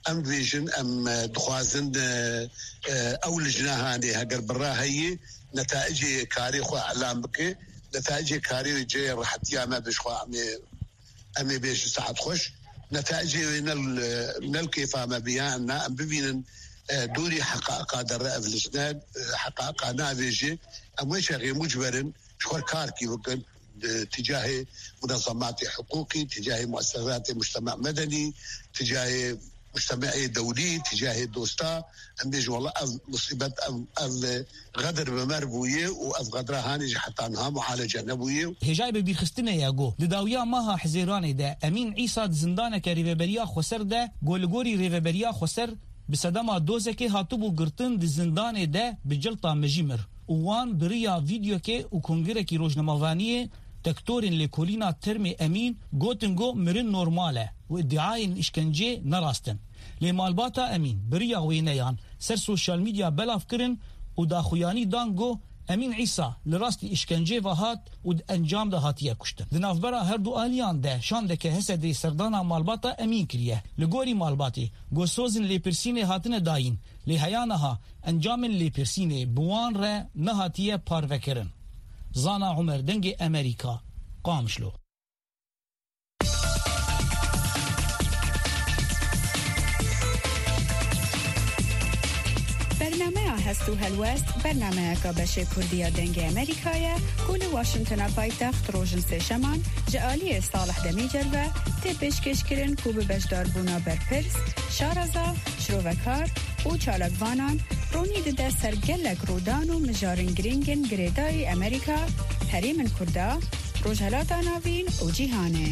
ام فيجن ام دخوازن او لجناهاني هاجر برا هي نتائج كاري خو اعلام بك نتائج كاري جاي راح تياما بشخو امي امي بيش ساعات خوش نتائج نل نل كيف ما بيانا ام ببين دوري حقائق در افلسناد حقائق نافيجي ام وش غير مجبرن شخور كاركي وكن تجاه منظمات حقوقي تجاه مؤسسات مجتمع مدني تجاه مجتمعي دولي تجاه دوستا ام بيجي والله مصيبه غدر بمربويه واف غدرها هاني حتى انها معالجه نبويه هجاي ببيخستنا يا جو داويا ماها حزيراني دا امين عيسى زندانه كريفبريا خسر دا گولگوري ريفبريا خسر بسدما دوزكي هاتبو گرتن د زندانه دا بجلطه مجمر وان بريا فيديو كي و كونغركي روجنماوانيه دكتورين لكولينا ترمي امين گوتنگو مرن نورماله و ادعاء اشکنجه نراستن لمالباتا امين بريا وينيان سر سوشال ميديا بلاف كرن و داخوياني دانگو امين عيسى لراستي اشکنجه وهات و انجام ده هاتيه كشتن دنافبرا هر دو آليان ده شان ده که حسد ده سردانا مالباتا امين كريه لگوري مالباتي گوسوزن لپرسينه هاتنه داين لهيانها انجام لپرسينه بوان ره نهاتيه پاروكرن زانا عمر دنگ امريكا قامشلو برنامه هستو هلوست برنامه که بشه کردیا دنگ امریکایه کل واشنطن پایتخت روشن سشمان جعالی صالح دمیجر و تی پیشکش کرن کو به بشدار بونا برپرس شارزا شروکار و چالکوانان رونی ده سرگلک رودان و مجارن گرینگن گریدای امریکا حریم کردا روجهلات ناوین و جیهانه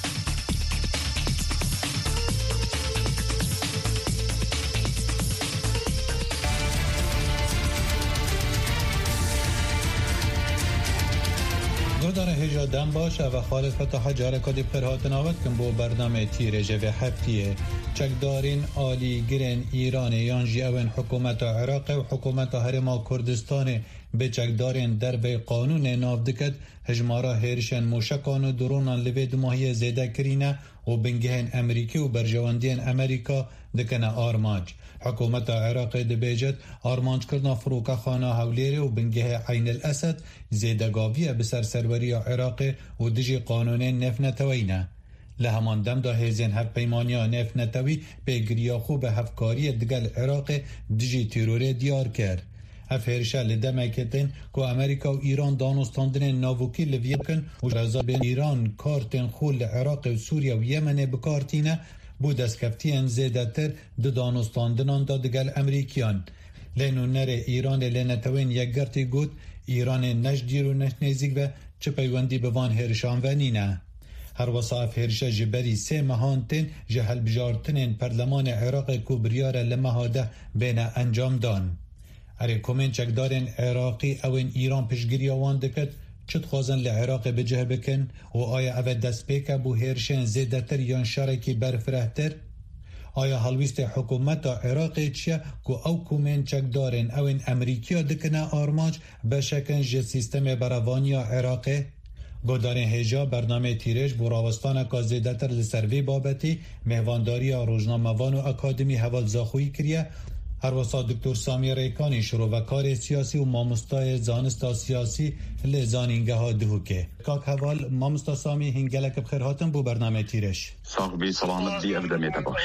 گودار هجا دم باشه و خالد فتح جارکات پرهاتن آود کن بو برنامه تیرجه و هفتیه چکدارین آلی گرن ایران یانجی اون حکومت عراق و حکومت هرما کردستان به چکدارین در به قانون ناف دکت هجمارا هرشن موشکان و درونان لوی دماهی زیده کرینه و بنگهن امریکی و برجواندین امریکا دکنه آرماج حکومت عراق دبیجت آرمانج کرنا فروکا خانه هولیر و بنگه عین الاسد زیدگاویه بسر سروری عراق و دجی قانون نف نتوینه لهمان دم دا هیزین هف پیمانیا نف نتوی به گریاخو به هفکاری دگل عراق دجی تیروره دیار کرد افهرشه لدمکتن که امریکا و ایران دانستاندن ناوکی لویکن و رضا بین ایران کارتن خول عراق و سوریا و یمن بکارتینه بود از کفتین زیده تر دو دانستاندنان دا دگل امریکیان لینو نره ایران لینتوین یک گرتی گود ایران نجدیر و نشنیزیگ و چه پیوندی بوان هرشان و نینه هر وصاف هرشه جبری سه مهانتن جهل بجارتنین پرلمان عراق کوبریار لمهاده بین انجام دان اره کومن چکدارن عراقی اوین ایران پشگیری آوان دکت چت خوازن لعراق بجه بکن و آیا او دست پیکه بو هرشن زیده تر یان شارکی برفره تر؟ آیا حلویست حکومت عراق چیه که او کومن چک دارن او این امریکیا دکنه آرماج بشکن جه سیستم براوانی عراقه؟ گودارین هجا برنامه تیرش بو راوستان که زیده تر لسروی بابتی مهوانداری روزنامه‌وان و اکادمی حوال زاخویی کریه هر وسا دکتر سامی ریکانی شروع و کار سیاسی و مامستای زانستا سیاسی لزانینگه ها دهوکه کاک حوال مامستا سامی هنگلک بخیر هاتن بو برنامه تیرش صاحبی سلامت دی افدمیت باش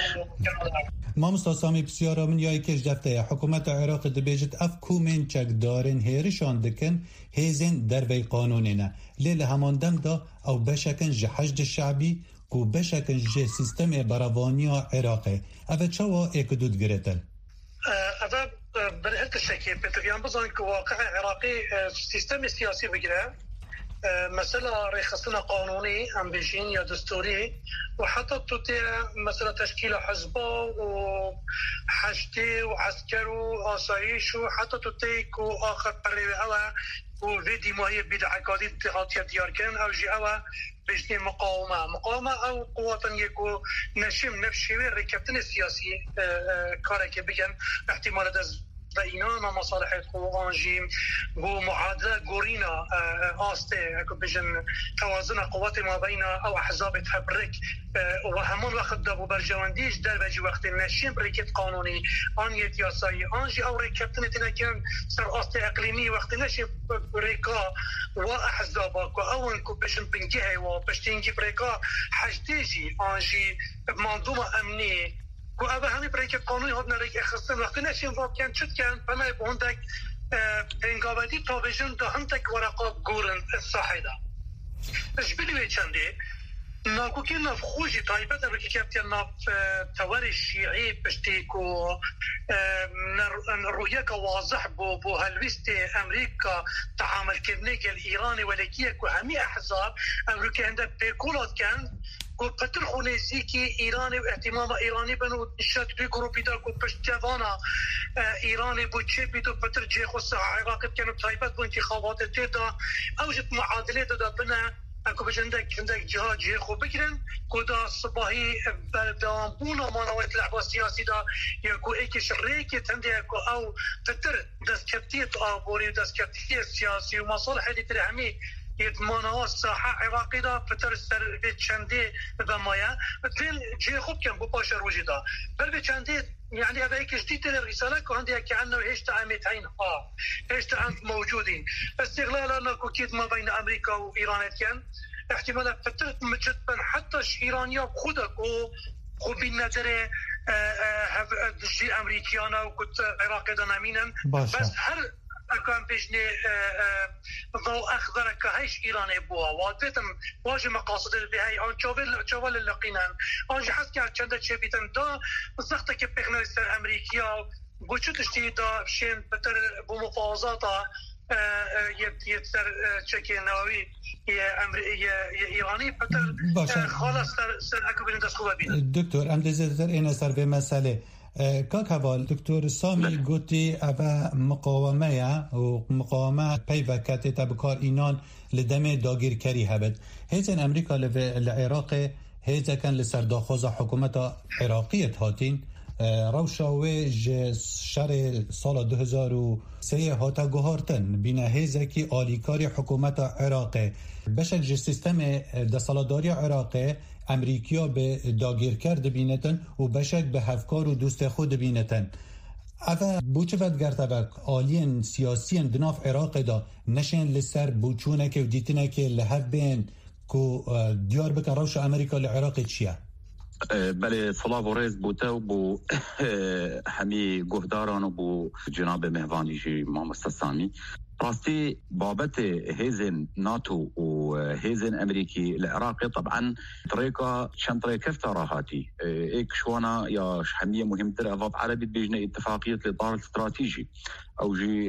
مامستا سامی بسیارا من یای کش دفته حکومت عراق دبیجت اف کومن چک دارن هیرشان دکن هیزن در وی قانونینه لیل همان دم دا او بشکن جحجد شعبی کو بشکن جه سیستم براوانی عراقه او چوا اکدود گرتل هذا برهت الشكل بتقيام بظن كواقع عراقي سيستم سياسي بقرا مسألة رخصنا قانوني أم بيجين يا دستوري وحتى تطيع مسألة تشكيل حزبه وحشتي وعسكر وآسايش وحتى تطيع وآخر قريبها وفيدي ما هي بدعة قادي اتخاطية ديار كان أو جهة بجني مقاومة مقاومة أو قوة يكو نشم نفس شوي ركبتن السياسي كارك بيجن احتمال دز بإنانا مصالح أنجيم بو معادلة غورينا آستي أكو بجن توازن قوات ما بين أو أحزاب تحبرك وهمون وقت دابو برجوانديش در بجي وقت نشين بريكت قانوني آنيت ياساي آنجي أو ريكبتنة تنكين سر آستي إقليمي وقت نشين بريكا وأحزابك وأون كو بجن بنجيه وبشتينجي بريكا حجتيجي آنجي منظومة أمنية كو أبا همي بريكت قانوني هدنا ريك اخصن وقت نشين فاب كان شد كان فما يبوندك انقابتي طابجن ده هنتك ورقاب قورن الصحيدة اجبلي چنده ناكو كي ناف خوشي طايبة تبكي كابتن ناف تواري الشيعي بشتيكو رؤيك واضح بو بو هلويستي أمريكا تعامل كرنيك الإيراني ولكي كو همي أحزاب أمريكا عندها بيكولات كان كو قتل خونيزيكي إيراني واهتمام إيراني بنو نشات بي جروبي دا كو بشتفانا إيراني بو تشي بيدو بتر جيخو الساعة عراقب كانوا طايبات بو انتخابات تيدا أوجد معادلة دا بنا اكو بجندك عندك جهاد جيخو بكرن كودا صباحي بدامبونا ما نويت لعبة سياسي دا يكو ايكي شريكة عندي اكو او تتر دسكتية آبوري ودسكتية سياسي ومصالح دي ترهمي يتمانا الساحة عراقي دا فتر سر بيت شندي بمايا مثل جيخو بكن بباشر وجدا بل بيت شندي يعني هذا هيك جديد الرسالة كهندي أكي عنه إيش تعميتين آه إيش تعمت موجودين استغلال أنه كيد ما بين أمريكا وإيران كان احتمال فترة مجدبا حتى إيرانيا بخودك و خوبين نظر جي أمريكيانا وكنت عراقي دانامينا بس هر أكان بيجني ضوء أخضر كهيش إيراني بوا وادتم واجه مقاصد البهاي عن شوال شوال اللقينان عن حسك عند شيء بيتم دا زخت كبيخنا السر أمريكيا قلت تشتي دا بشين بتر بمفاوضاتا يتسر شكل نووي يا إيراني بتر خلاص سر أكو بين دستخوه بين دكتور أم دزتر إن سر في مسألة كاك هوال دكتور سامي قوتي أبا مقاومة ومقاومة بيبا كاتي تبكار إينان لدم داگیر کری هبد هیزن امریکا لعراق هیزا كان لسرداخوز حکومت عراقیت هاتین روشاوه شهر سال دو هزار و سه هاتا گوهارتن بینه هیزا که آلیکاری حکومت عراق بشک جه سیستم دستالداری عراق امریکیا به داگیر کرد بینتن و بشک به هفکار و دوست خود بینتن اوه بوچه ود گرتبک آلین سیاسین دناف عراق دا نشن لسر بوچونه که و دیتنه که لحف بین که دیار بکن روش امریکا لعراق چیه؟ بله صلاة و رئیس بوته و بو همی گهداران و بو جناب مهوانی جی محمد سامی راستی بابت هيزن ناتو وهيزن امريكي العراقي طبعا طريقه شن طريقه افتراهاتي ايك شوانا يا شحميه مهم ترى افاض عربي بيجنا اتفاقيه الاطار الاستراتيجي او جي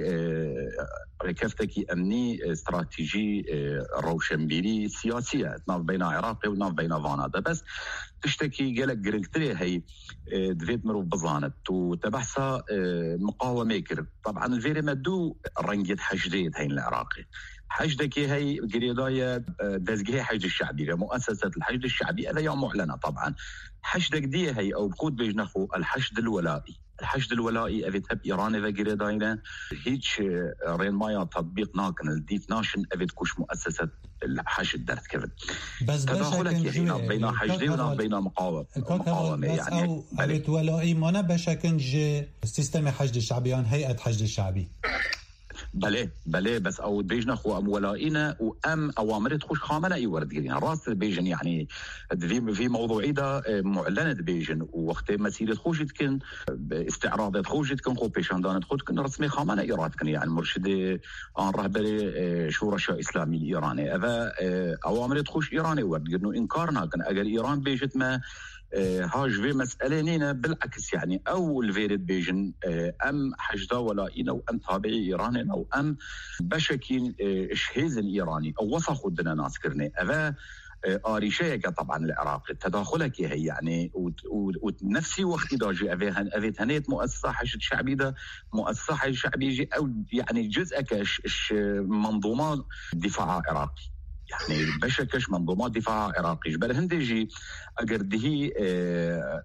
ركفتكي امني استراتيجي روشنبيلي سياسيه ناف بين عراقي وناف بين فانادا بس تشتكي قالك جريكتري هي دفيت مرو بزانت وتبحثها مقاومه كر طبعا الفيري مدو رنجت حشديت هين العراقي حشدكي هي قريدايه دزقيه حشد الشعبي مؤسسه الحشد الشعبي هذا يوم معلنه طبعا حشدك دي هي او بقود بيجنخو الحشد الولائي الحشد الولائي أفيد هب إيراني وقريداينا هيج رين مايا تطبيق ناكن الديت ناشن أفيد كوش مؤسسة الحشد درت كفت بس تداخلك يحينا بين حشدي ونا بين مقاومة مقاومة يعني أو أفيد ولائي مانا بشكل جي سيستم حشد الشعبيان هيئة حشد الشعبي بله بله بس او بيجنا خو ام ولائنا وام اوامر تخش خامنه اي ورد قرين راس بيجن يعني في في موضوعي ده معلنه بيجن وقت مسيره تخش تكن استعراضات تخش تكن خو بيشاندان تخش تكن رسمي خامنه ايراد كن يعني مرشد ان رهبري شورى شاه اسلامي ايراني اذا اوامر تخش ايراني ورد قرنو انكارنا كان اجل ايران بيجت ما هاج في مسألة نينا بالعكس يعني أو الفيرد بيجن أم حشدا ولائنا أو أم تابعي إيراني أو أم بشكين شهيزن إيراني أو وصخ ودنا ناس كرني أذا آريشيك طبعا العراق تداخلك هي يعني ونفسي وقت داجي أذيهن أذيت هنيت مؤسسة حشد شعبي ده مؤسسة حشد شعبي جي أو يعني جزء كش منظومة دفاع عراقي يعني بشكش منظومات دفاع عراقي جبل هندجي اگر دهي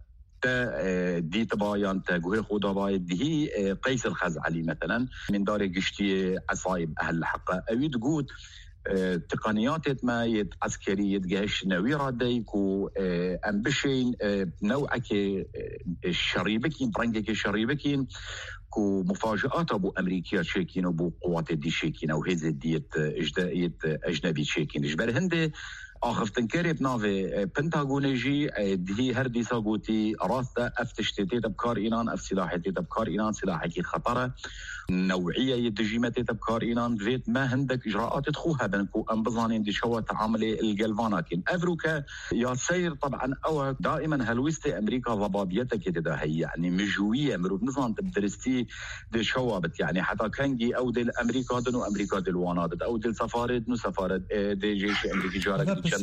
تا دي تبايان تا جوهر خودا بايد دي قيس الخزعلي مثلا من دار قشتي عصايب أهل الحق أويد قود تقنيات ما يت عسكرية جيش نويرة ديكو أمبشين نوعك الشريبكين برنجك الشريبكين كو مفاجآت أبو أمريكية شاكين أبو قوات الدي شاكين أو هذه ديت إجدائية أجنبي شاكين إجبر هندي آخر تنكري بنافي بنتاغونيجي دي هر دي ساقوتي راستا افتشتيتي تبكار إيران اف سلاحيتي تبكار إيران سلاحيكي خطرة نوعية يدجيمتي تبكار إيران فيت ما هندك إجراءات تخوها بنكو أنبظانين دي شوى تعاملي الجلفاناكين أفروكا يا سير طبعا أو دائما هلوستي أمريكا ضبابيتك كده هي يعني مجوية مروف نظام تبدرستي دي شوى بت يعني حتى كانجي أو دي أمريكا دنو أمريكا دي الوانادت أو دي سفارد نو سفارد دي جيش أمريكي جارك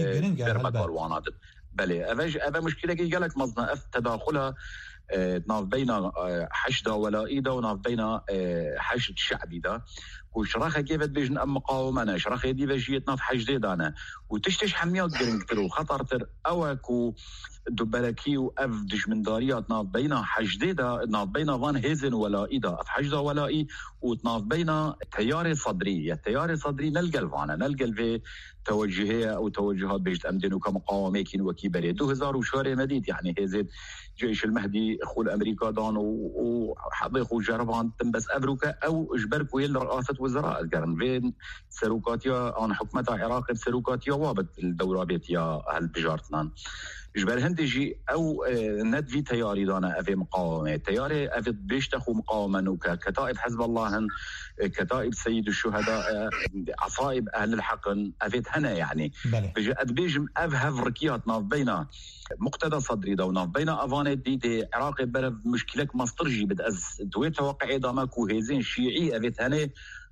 بله أفج أفا مشكلة كي قالك مصنع أف تداخلها ناف بين حشدة ولا إيدة وناف بين حشد شعبي ده وشراخة كيف بيجن أم مقاومة شراخة دي بجيتنا في حشدة دانا وتشتش حميات جرينكتر وخطرتر أواكو دبلكي وأف دجمنداريات ناف بين حشدة ده ناف بين فان هيزن ولا إيدة أف حشدة ولا إي وناف بين تيار صدري التيار صدري نلقى الفانا نلقى الفي توجهية أو توجهات بيجت أمدنو كمقاوميكين وكيبري دو هزار وشهر مديد يعني هزيد جيش المهدي أخو الأمريكا دان وحضيخو جربان تنبس أفروكا أو إجبركو يل رئاسة وزراء قرن فين سروكاتيا عن حكمة عراق سروكاتيا وابد الدورة بيتيا هالبجارتنان إجبر هندجي أو ندفي تياري دانا أفي مقاومة تياري أفي بيشتخو مقاومة نوكا كتائب حزب الله هن كتائب سيد الشهداء عصائب أهل الحق أفيت هنا يعني بيجي بيجم أفهف ركيات ناف بينا مقتدى صدري دا وناف بينا أفاني دي دي عراقي برف مشكلك مصطرجي بدأز دوي توقعي داماكو هيزين شيعي أفيت هنا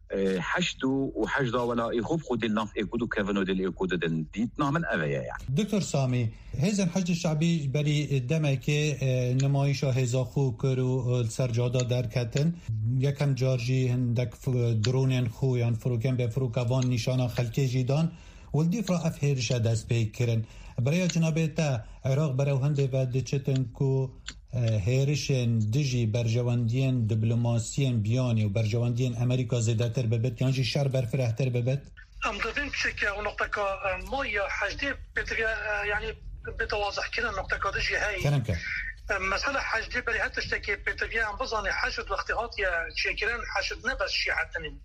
حشدو وحشدا ولا يخوف خود الناف إيكودو كيفنو ديل إيكودو دين ديتنا من أفيا يعني دكتور سامي هزن حشد الشعبي بري دمك نمایش هزا خو کرو السرجادا در کتن یکم جارجی هندک درونین خو یان فروکن به فروکوان نشانا خلکی جیدان ولدی فرا افهرش دست پیکرن برای جناب تا عراق برای هنده و دچتن کو هیرشن دجی برجواندین دیپلماسیین بیانی و برجواندین امریکا زیادتر ببت یعنی شر برفرهتر ببت ام دفن بشكل ونقطة ما هي حاجة يعني بتواضح كده النقطة كدجي هاي مسألة حاجة بري حتى اشتكي بترجع عم بظني حشد واختلاط يا شاكرين حشد نبس شيعة تاني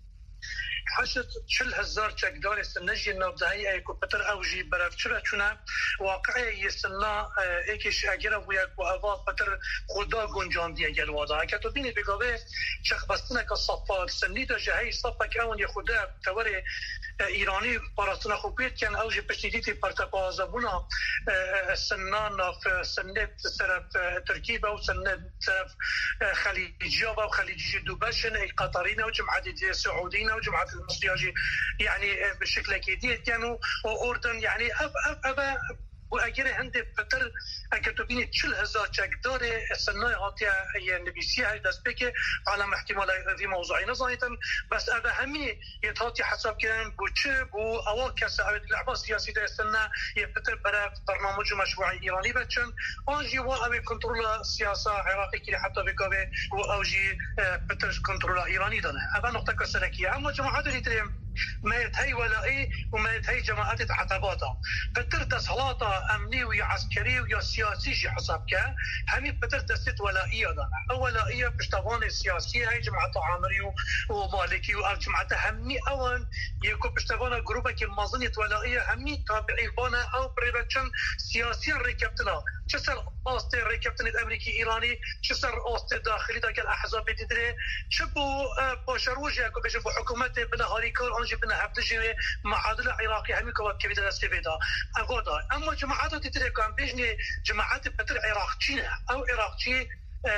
حشد شل هزار چکدار سنجی نبضایی ایکو پتر اوجی برف چرا چونه واقعی یستنا ایکش اگر ویک و اوا پتر خدا گنجاندی اگر وادا که تو بینی بگاوه چخ بستنه که صفات سنی دا جهی صفا که اون خدا توری ایرانی پاراستنا خوبیت کن اوجی پشتیدیتی پرتقازبونا سنان في سنة سرف تركيا أو سنة سرف خليجية أو خليجية دوباشن القطريين أو جماعة السعوديين أو جماعة المصريين يعني بشكل كده كانوا أردن يعني أب أب أب وأجري عندي فتر أكتبيني تشل هزار جدار السنة عطيا هي نبيسية هاي دسبكة على احتمال في موضوعين ظاهرا بس أبا همي يتعطي حسب كان بوتشب وأواكا سعود الأعباء السياسية ده السنة يفتر برا برنامج مشروعي إيراني بتشن أنجي وأبي كنترول سياسة عراقي كده حتى بكابه وأوجي فتر كنترول إيراني ده أبا نقطة كسركية أما جماعات اللي تريم ما يتهي ولائي وما يتهي جماعات عتباتا فتر تسهلاتا أمني ويا عسكري ويا سياسي جي حسابك همي فتر دستت ولائية دانا ولائية بشتغان السياسية هاي جماعة عامري ومالكي وجماعة همي أول يكو بشتغان جروبا كي مازنية ولائية همي تابعي بانا أو بريبتشن سياسيا ركبتنا چسر آسته رکبتن امریکی ایرانی چسر آسته داخلی داخل احزاب دیدره چبو باشروجی اکو بجه با حکومت بنهاری کار آنجی بنه هفتجی معادل عراقی همی که وقت کبیده دسته بیدا اگودا اما جماعات دیدره کن بجنی جماعات بطر عراقچینه او عراقچی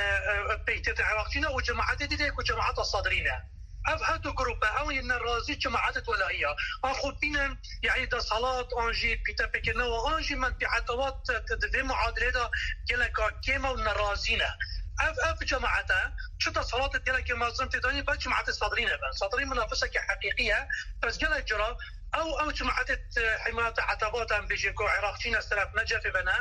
بیتت عراقچینه و جماعات دیدره که جماعات الصادرینه اف هادو جروب او النرازي جماعات ولايه اخذ بينا يعني ده صلاه انجي بيتا بكنا وانجي من بيعتوات تدفي معادله كلا كيما والنرازينا اف اف جماعتها شو صلاه ديالها كما زنت ثاني باش جماعه الصادرين صادرين منافسه حقيقيه بس قال جرى او او جماعه حمايه عتبات ام بيجيكو عراقيين استراف نجف بنا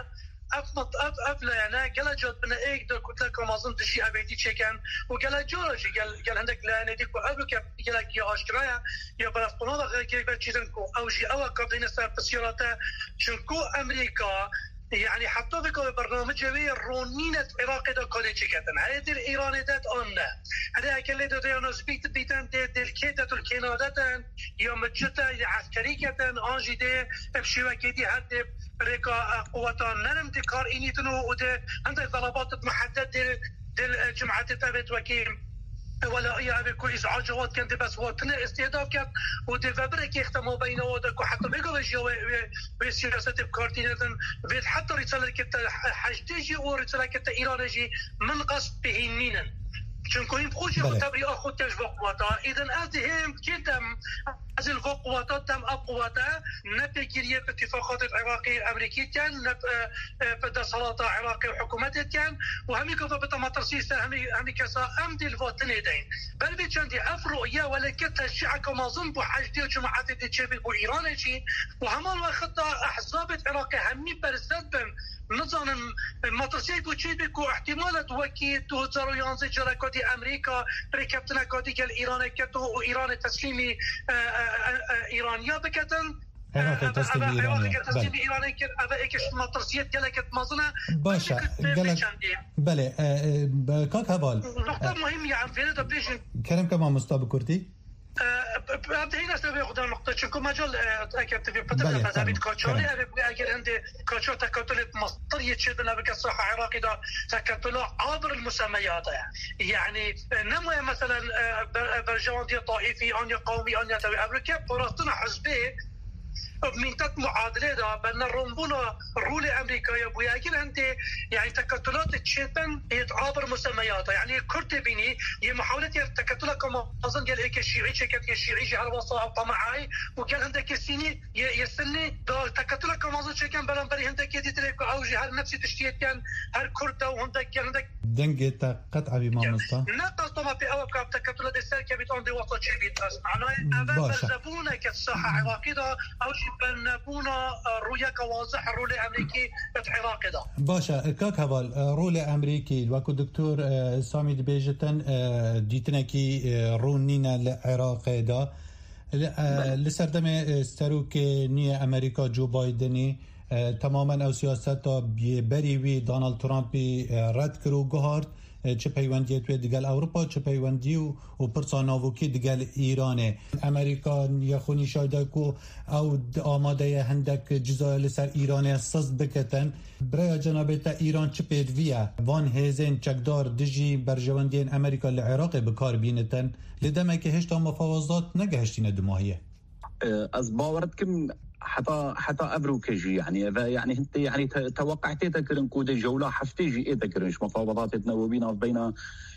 افضل افلا يعني قال جد بنا ايك دو كنت لك ما ظن تشي ابيدي تشيكن وقال جورج قال قال عندك لا نديك وابلك قال لك يا اشكرايا يا بلاف قناه غير كيف تشيدنكو او جي او كابدين سبب تسيراته شنكو امريكا يعني حطوا في برنامج جوي رونينة عراق دا كوليجي كتن هذه الإيراني دات أمنا هذا كله دا ديانو سبيت بيتن دي الكيتة الكينادتن يوم جتا عسكري كتن آنجي دي بشوكي دي هدف ريكا قواتان نرم دي كار إنيتنو وده عندك طلبات محدد دي دي جمعة تابت وكيم ولا هي أبي كل إزعاجات كانت بس وطنة استهداف كان ودفبرك يختموا بينه ودك وحتى بيجوا بيجوا بسياسة بكارتينتن في حتى رسالة كتا حجتيجي ورسالة كتا إيرانجي من قصد بهنينا چونکه خوشی خطبری آخود تج وقواتا ایدن از هم کدام از الوقواتا تم اقواتا نبگیریه به اتفاقات العراقی امریکی کن نب به صلاة عراقی و حکومت کن و همی که به تماترسیسته همی همی کسا امد الوطن دین بل به چندی افرؤیه ولکه تشجع کمازن بو حجدی و جماعت دی چه بو ایران چی و همان وقت احزاب العراقی همی برزد بن نظام ماترسيك وتشيبك واحتمالات وكي دو هزار ويانزي جركاتي أمريكا بريكبتنا كاتي كال إيران كتو وإيران تسليمي إيرانيا بكتن عراق تسليمي إيرانيا تسليمي إيرانيا كت أبا إيكش ماترسيات جلكت مازنا باشا جلك بله كاك هبال نقطة مهمة عن فينا دبليشن كلام كمان مستوى كردي هنا سبب خدنا نقطة شكو مجال أكيد في بدل فزابيت كاتشاري أجر عندي كاتشار تكتلت مصدر يتشدنا بك الصحة عراقي ده تكتله عبر المسميات يعني نمو مثلا برجوان دي طائفي أن قومي أن يتوي أمريكا براسنا حزبي من تت معادلة ده بأن الرمبونا رول أمريكا يبوي أجل أنت يعني تكتلات تشيطن يتعابر مسمياتها يعني كرت بيني يمحاولة تكتلات كما أظن قال إيك الشيعي شكل الشيعي جه الوصاء طمعي وكان عندك السيني يسني ده تكتلات كما أظن شكل بلانبري عندك يدي تلك أو جه هر نفسي تشتيت كان هر كرده وعندك عندك دنجة قطع بما مستا نقص طبعا في أول كاب تكتلات السلكة بتون دي وصل شيء بيتاس معناه أبى بزبونة كالصحة عراقية أو بنبونا رؤية واضح رول أمريكي العراق ده. باشا كاك هبال رول أمريكي الوقت دكتور سامي دبيجتن ديتناكي رونينا العراق ده لسردم ستروك نية أمريكا جو بايدني تماما أو سياستا بيبريوي دونالد ترامب رد كرو جهارد چه پیوندی توی دیگل اروپا چه پیوندی و و پرساناوکی دیگل ایرانه امریکا یخونی شایده کو او آماده هندک جزایل سر ایرانه سز بکتن برای جنابه تا ایران چه پیدویه وان هیزین چکدار دجی برجواندین امریکا لعراق بکار بینتن لدمه که هشتا مفاوضات نگهشتین دماهیه از باورت کم حتى حتى افروكجي يعني يعني انت يعني توقعتي تكرن كود جوله حفتيجي ايه تكرنش مفاوضات تنوبينا بين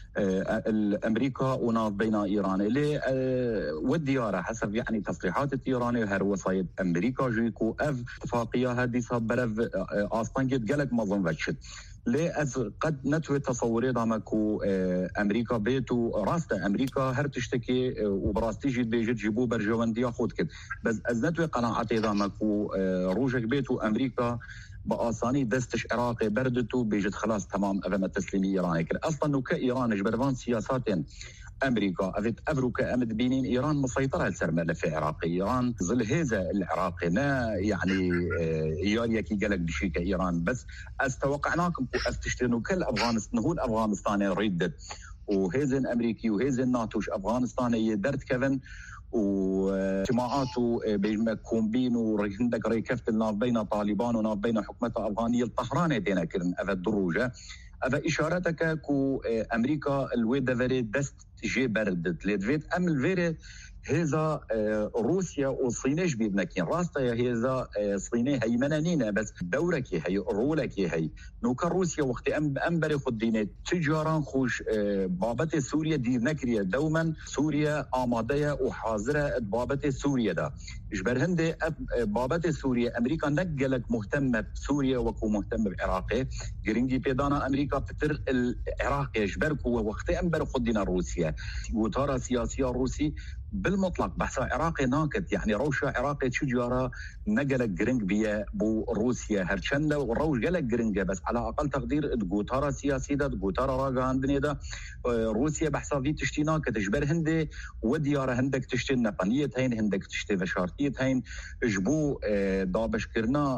الامريكا وناف بين ايران اللي والدياره حسب يعني تصريحات الايراني هر وصايد امريكا جيكو اف اتفاقيه هذه صبرف اصلا قد قالك ما ظنتش ليه از قد نتوي تصوري دامكو امريكا بيتو راست امريكا هر تشتكي وبراستي جيت بيجي تجيبو برجوانديا خود كد بس از نتوي قناعتي دامكو روجك بيتو امريكا بآساني دستش عراقي بردتو بيجت خلاص تمام أفهم التسليمية إيراني أصلاً نوكا إيران جبرفان سياساتين أمريكا أفت أفروكا أمد بينين إيران مسيطرة السرمالة في عراقي إيران ظل هذا العراقي نا يعني إيران يكي قالك بشيكا إيران بس أستوقعناكم أفتشتنو كل أفغانستان هو الأفغانستان ردت وهذا أمريكي وهذا الناتوش أفغانستان يدرت كذن وجماعاته بيكون بين ورندك ريكفت الناف بين طالبان وناف بين حكومة أفغانية الطهران دينا كرن أفا الدروجة أفا إشارتك كو أمريكا الويدة فيري دست جي بردت لدفيت أم الفيري هذا روسيا والصينيش بيبنكين راستا هذا صيني هي منانينا بس دورك هي رولك هي نوكا روسيا وقت أم أمبري خدينة تجاران خوش بابت سوريا دي نكريا دوما سوريا آمادية وحاضرة بابت سوريا دا إجبر هندي بابت سوريا أمريكا نقلك مهتمة بسوريا وكو مهتمة بعراقي جرينجي بيدانا أمريكا بتر العراق يجبركو وقت أمبري خدينة روسيا وترى سياسية روسي بالمطلق بحث عراقي ناكت يعني روشة عراقي تشجارة نقلك جرينج بيا بو روسيا هرشندا وروش قلك جرينج بس على أقل تقدير تقول ترى سياسي ده تقول ترى راجع عندنا ده روسيا بحث في تشتي ناكت إجبر هندي وديارة هندك تشتي النقنية هين هندك تشتي فشارتية هين إجبو دابش كرنا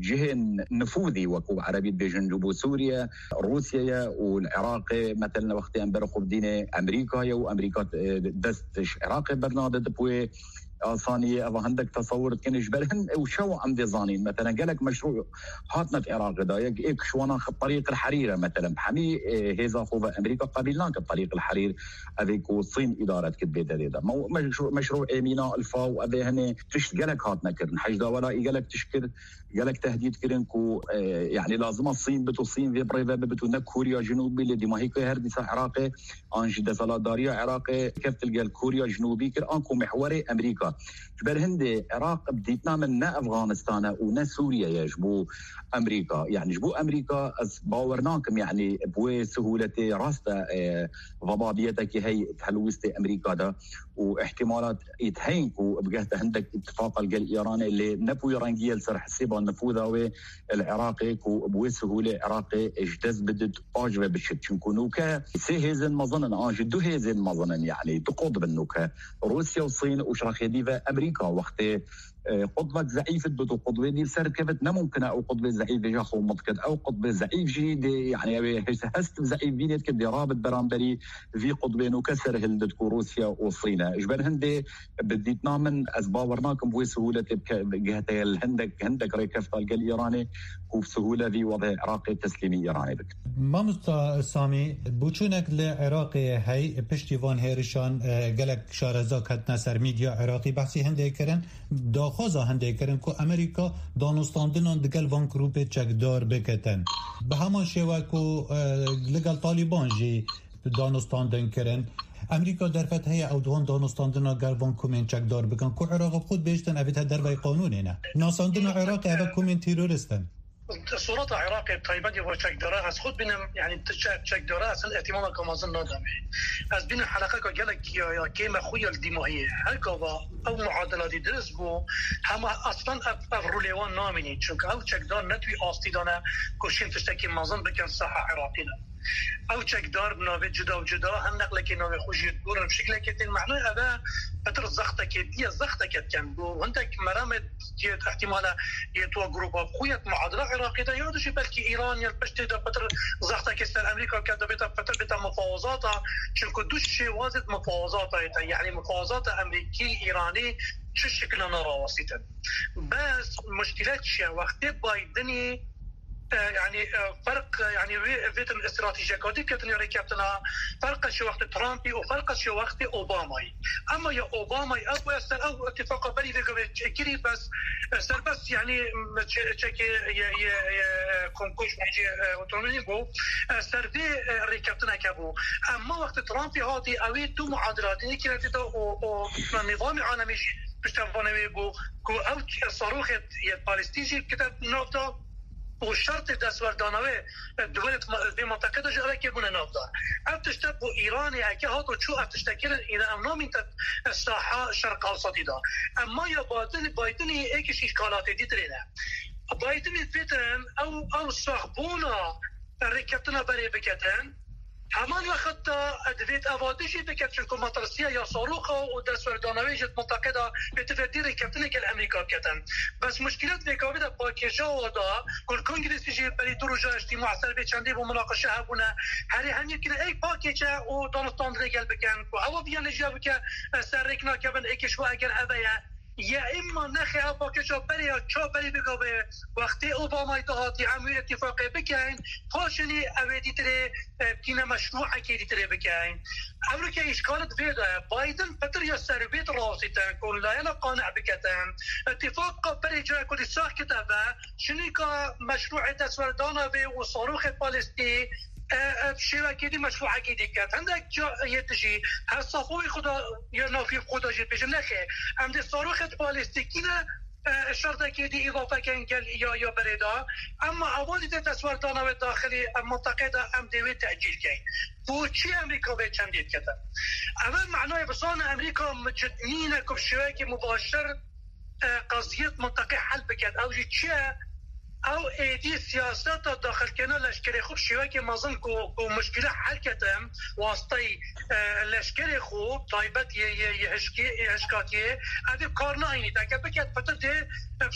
جهن نفوذي وكو عربي بيجن جبو سوريا روسيا والعراق مثلا وقت أنبر خبدين أمريكا يو أمريكا دستش عراق برنامج بوي آسانية أو عندك تصور كن إجبرهن وشو عم دي زانين مثلا قالك مشروع هاتنا في العراق ده يك شوانا طريق الحريرة مثلا بحمي هذا خوفة أمريكا قبلنا كطريق الحرير أذيك والصين إدارة كتبت هذا مشروع مشروع أمينة الفا وأذي هني تشت قالك هاتنا كرن حجدا ولا قالك تشكر قالك تهديد كرنكو يعني لازم الصين بتو الصين في بريفا بتو نك كوريا جنوبي اللي دي ما هيك هردسة عراقي أنجي دسالة دارية عراقي كيف تلقى كوريا جنوبي كر أنكو محوري أمريكا جبر هندي عراق بديتنا من نا أفغانستان ونا سوريا يجبو أمريكا يعني جبو أمريكا باورناكم يعني بوي سهولة راستا ضبابيتك هي تحلوستي أمريكا ده واحتمالات يتهينكو بقهت عندك اتفاق الجل إيراني اللي نبو يرانجيل سر حسيبا النفوذة العراقي وبوي سهولة عراقي اجتز بدت أجوة بالشتشنكونوكا سي هزن مظنن آجد دو هزن مظنن يعني تقود بالنوكا روسيا والصين وشراخي ديفا أمريكا وقت قطبة ضعيفة بدو قطبة دي سركبت نممكن أو قطبة ضعيفة جاخو مطكت أو قطبة ضعيف جيد يعني هست ضعيف بينت كدي رابط برامبري في قطبة نكسر هلدتكو روسيا والصين إجبر هندي بديت نامن أسباورناكم بوي سهولة جهتي الهندك هندك ريكفتا الجل إيراني وبسهولة في وضع عراقي تسليمي إيراني بك ما مستا سامي بوچونك لعراقي هاي بشتيفان هيرشان قالك شارزاك هتنا سر ميديا عراقي بحثي هندي كرن داخوزا هندي كرن كو أمريكا دانستاندنان دقل وان كروبي چكدار بكتن بهمان شوا كو لقل طالبان جي دانستاندن كرن امریکا در فتحه او دوان دانستاندنا گروان کومن چکدار بکن کو عراق خود بیشتن اویت در وی قانونه نه ناساندنا عراق او کومن تیرورستن صورت عراق طيبه و چکداره از خود بینم یعنی چکداره اصلا اهتمام کامازن ندامه از بین حلقه که گلک یا کیما خوی الدماهیه هر کوا او معادلات درس بو هم اصلا افرولیوان نامینی چون او چکدار نتوی آستیدانه کوشین تشتکی مازن بکن صحه عراقی نه او چکدار بناوی جدا و جدا هم نقله که ناوی خوشی دورم شکله که تین معنی اوه بطر زخته که دیه زخته که کن بو هندک مرامت دیت احتمالا یتوا گروپا خویت معادله عراقی ده یادشی بلکه ایران یا پشتی ده بطر زخته که سر امریکا که ده بیتا بطر بیتا مفاوضاتا چونکه دوش شی وازد مفاوضاتا یعنی مفاوضات امریکی ایرانی چه شکل نراوسیتن بس مشکلات شیه وقتی بایدنی يعني فرق يعني في الاستراتيجيات كتني ركبتنا فرق شو وقت ترامبي وفرق شو وقت اوباماي اما يا اوباماي ابو يستر او اتفاق بري كري بس سر بس يعني تشكي يا يا كونكوش بيجي اوتوماتيكي بو سر في ركبتنا كابو اما وقت ترامبي هاتي اوي تو معادلات كانت او نظام عالمي بتشوفونه بو كو او صاروخ الفلسطيني كتب نقطه والشرط دستور دانوی دولت به منطقه داشته که بونه نافدار افتشتب و ایرانی که هاتو چو افتشتکل این امنامین ساحه شرق اوسطی دا اما یا بایدن بایدنی ایکش اشکالات دیترینه بایدنی فیترن او او صاحبونا رکبتنا بری بکتن همان وقت ادویت اوادشی بکرد چون مطرسیه یا صاروخه و دستور دانوی جد منطقه دا به تفدیر کپتنه که الامریکا کتن بس مشکلات ویکاوی دا پاکیجا و دا کل کنگریسی جی بری دو روژا اجتماع سر به چنده و مناقشه هبونه هری همی کنه ای پاکیجا و دانستان رگل بکن و هوا بیان جا بکن سر رکنا کبن ایکشو اگر اوه یا اما نخی ها پاکشا بری یا چا بری بگاوه وقتی اوبامای دهاتی هموی اتفاقی بکن پاشنی اویدی تره بکینه مشروعه که دی تره بکن امرو که اشکالت ویده بایدن پتر یا سرویت راسی تن کن لاینا قانع بکتن اتفاق بری جای کلی ساخ کتبه شنی که مشروع دستوردانه و صاروخ پالستی شیوه که دی مشروعه که دی کرد هندک جا یتشی هر صافوی خدا یا نافی خدا جد بجم نخه هم دی صاروخت بالستیکی نه الشرطة كيدي إضافة كان قال يا يا بريدا أما أولي تسوار دانا الداخلي منطقة أم ديوي تأجيل كين بوشي أمريكا بيتشنديد كده أما معناه بصانة أمريكا مجدنين كبشواكي مباشر قضية منطقة حل بكد أو جيتشيا او ایدی سیاست داخل کنه لشکر خوب شوکه مازن کو مشکل حل کردم واسطه لشکر خوب طایبت یه هشکاتیه ادی کارنا اینی تا بکت فتر ده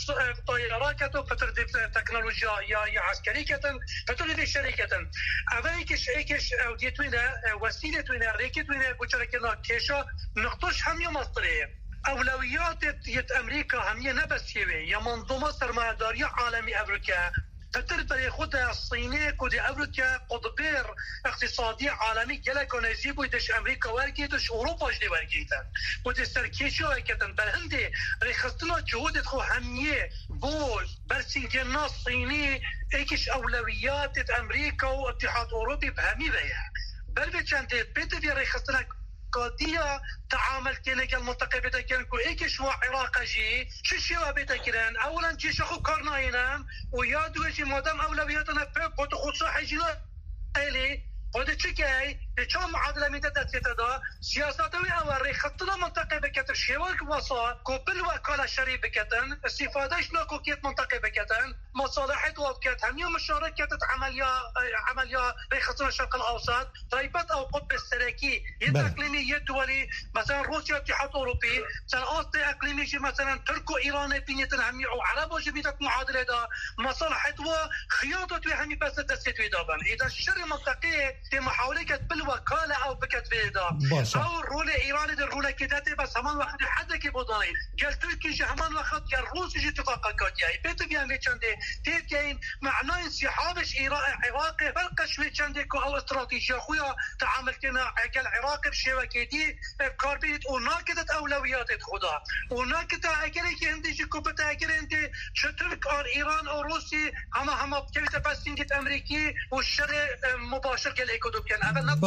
طایرا کتو فتر ده تکنولوژیا یا یا عسکری کتن فتر ده شرکتن اولی کش ایکش او دیتوینه وسیله توینه ریکتوینه بچرکنا کشا نقطش هم یا مصدره اولویات یت امریکا همیه نبسیوه یا منظومه سرمایه‌داری عالمی امریکا فتر برای خود الصينية كودي أمريكا قطبير اقتصادي عالمي كلا كونيزي بويدش أمريكا ورقيتش أوروبا جدي ورقيتن بودي سركيشو هيكتن بالهندي ريخستنا جهود خو همية بوز برسنجنا الصيني ايكش أولويات أمريكا واتحاد أوروبي بهمي بيها بل بيتشان دي بيتي في ريخستنا قضية تعامل كينك المنطقة بتكين كو إيكش وعراق جي شو بتكين أولا جي شخو كارناينا ويادو جي مادام أولوياتنا بوت خصوصا حجينا إلي وده تشكي تشوف معادلة من تدرسيته ده سياساتوي أول خطنا منطقة بكتر شيوك وصا كوبل وكالة شري بكتن استفادهش ناكو كيف منطقة بكتن مصالحة وبكت هم يوم مشاركة عملية عملية بخطنا الشرق الأوسط طيبات أو قطب السراكي يتأقليمي يدولي مثلا روسيا اتحاد أوروبي سنقاط أقليمي مثلا تركو إيران بينيتن هم أو عرب وجبيتك معادلة ده مصالحة وخياطة هم بس تدرسيته دابن إذا الشر منطقية في محاولة بالوكالة أو بكت فيدا أو رولة إيران دي رولة كداتي بس همان وقت حدا كي بضاين قال تركي جي همان وقت قال روسي جي اتفاقات جاي بيتو بيان بيتشاندي تيتكين معناه انسحابش عراقي فرقش بيتشانديكو أو استراتيجية خويا تعامل كنا قال عراقي بشيوكي دي كاربيت وناكدت أولويات خدا وناكدت أكلي كي هندي جي كوبتا أكلي هندي شترك أو إيران أو روسي هما هما بكيفة بس نجد أمريكي والشر مباشر قال إيكودو كان هذا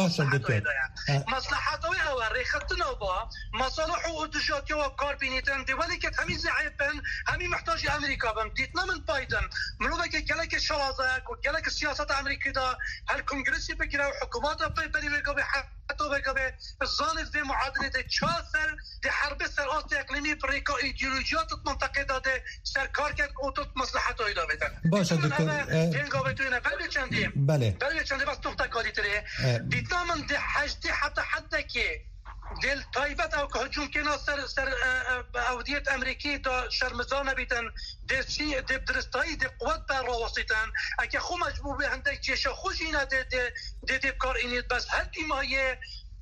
مصلحته أو ريختنا با مصالح ودجاتي وكاربينيتن دي ولكن همي زعيبن همي محتاج أمريكا بن ديتنا من بايدن ملوك كلك الشرازك وكلك السياسة الأمريكية ده هالكونغرسي بكرة وحكومات بيبري بيقبل حتى بيقبل الظالف في معادلة تشاثر دي حرب السرقات الإقليمي بريكا إيديولوجيات المنطقة ده سركار كت أوتوت مصلحته إذا بدن باشه دكتور هنگاوه توينه بله چندی بله بله چندی بس نقطه کاری تره دیتا من ده حجدی حتی حتی که دل طایبت او که هجوم کنا سر سر اودیت امریکی تا شرمزانه بیتن دسی دب درستایی دب قوت بر واسطن اگه خو مجبور به هندک جیش خوش اینا ده ده ده کار اینید بس هر دیمایه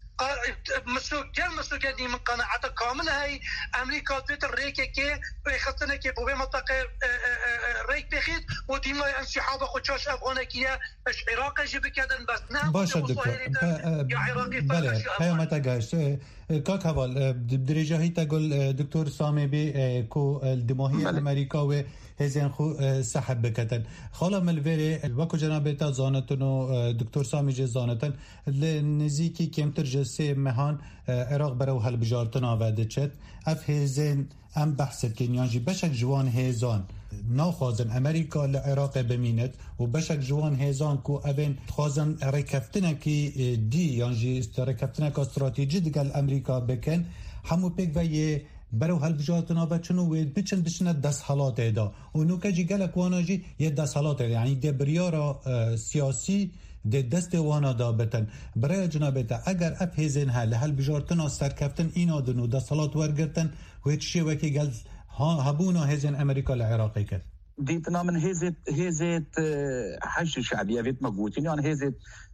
مسوكر مسوكر دي من قناعة كاملة هاي أمريكا تتر ريكي كي بيخطنا كي بوبي منطقة ريك بخيت وديما انسحاب خوشاش أفغانكية اش عراق جي بكادن بس نعم باشا دكتور يا عراقي بله هيا ما تقاش كاك هوال بدرجة هي تقول دكتور سامي بي كو الدماهية الأمريكا هزين خو سحب بكتن خالا ملويري وكو جنابتا زانتن و دكتور سامي جي زانتن لنزيكي كمتر جسي مهان عراق برو هالبجارتن آوده چت اف هزين ام بحثت كنيانجي بشك جوان هزان ناخوازن امريكا لعراق بمينت و بشك جوان هزان كو اوين خوازن ركفتنكي دي يانجي ركفتنك استراتيجي دقال امريكا بكن همو بيك ويه برو هالبجارتنا بچنو وید بچن بچن دست حالات ادا اونو که جی گلک وانا جی یه دست حالات ادا یعنی ده بریارا سیاسی ده دست وانا دا بتن برای جنابتا اگر اف هزین هل هالبجارتنا سرکفتن اینا دنو دست حالات ورگرتن وید شی وکی گل هبونا هزین امریکا لعراقی کرد ديتنا من هزت هزت حج شعبية فيت مقوتين يعني هزت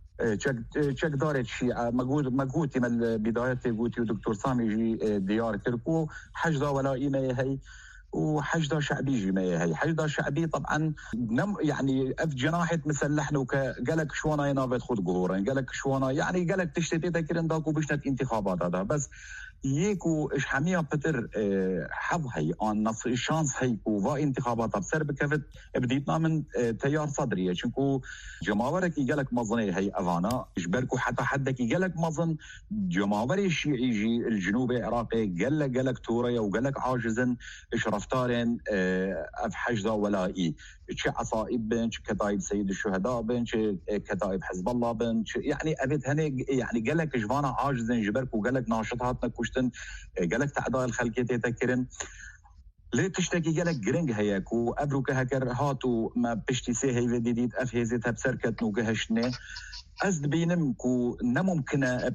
چک دارت شيعة مجهود مجهودي من البداية قوتي ودكتور سامي جي ديار تركو حشدة ولائي ما هي وحشدة شعبي جي ما هي حشدة شعبي طبعا نم يعني اف جناحة مسلحنا وقالك شوانا ينافت خود قهورا قالك شوانا يعني قالك تشتتي تكرن داكو بشنت انتخابات هذا بس يكو إيش حمية بتر حظ هي أن نص الشانس هي كوا انتخابات بسر بكفت بديتنا من تيار صدري شنكو جماورك يجلك مظني هي أفانا إجبركو حتى حدك يجلك مظن جماوري الشيعي يجي الجنوب العراقي جل جلك توريا وجلك عاجزن إيش رفتارن أفحجزا ولا إيه شيء عصائب بن شيء كتائب سيد الشهداء بن شيء كتائب حزب الله بن يعني أبيت هني يعني جلك جوانا عاجزن جبرك وجلك ناشطاتنا كشتن جلك تعداء الخلقية تذكرن ليه تشتكي جلك جرينج هياكو أبروك هكر هاتو ما بشتي سهي وديديت أفهزتها بسركت نوجهشنه أزد بينم كو نممكن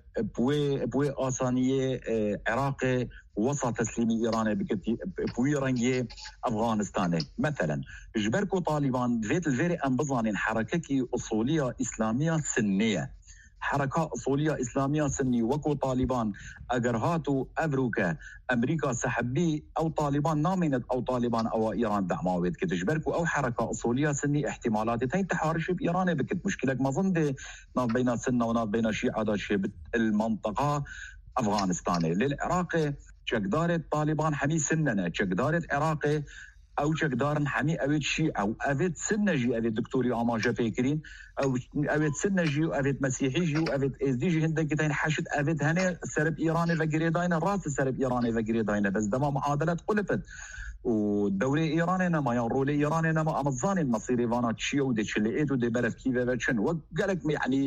بوي بوي آسانية عراقي وسط تسليمي إيراني بكتي بوي رنجي أفغانستاني مثلا جبركو طالبان فيت الفيري أنبضان حركة أصولية إسلامية سنية حركة أصولية إسلامية سني وكو طالبان أجر هاتو أبروكا أمريكا سحبي أو طالبان نامنت أو طالبان أو إيران دعماويت كتجبركو أو حركة أصولية سني احتمالات تين تحارش بإيران بكت مشكلة ما ظن ناف بين سنة وناف بين شيعة دا شيء المنطقة أفغانستاني للعراق شقدارة طالبان حمي سننا شقدارة عراقي او چقدارن حمي اويت شي او اويت سنجي اويت دكتوري اماجه فكرين او اويت سنجي او اويت مسيحي او اويت اس دي جي هندك تين حشد اويت هنا سرب ايراني وغريداين راس سرب ايراني وغريداين بس دما معادلات قلفت والدوري ايراني نما يرولي ايراني نما امزان المصيري فانا تشي ودش اللي ايدو دي برف كيف بتشن وقالك يعني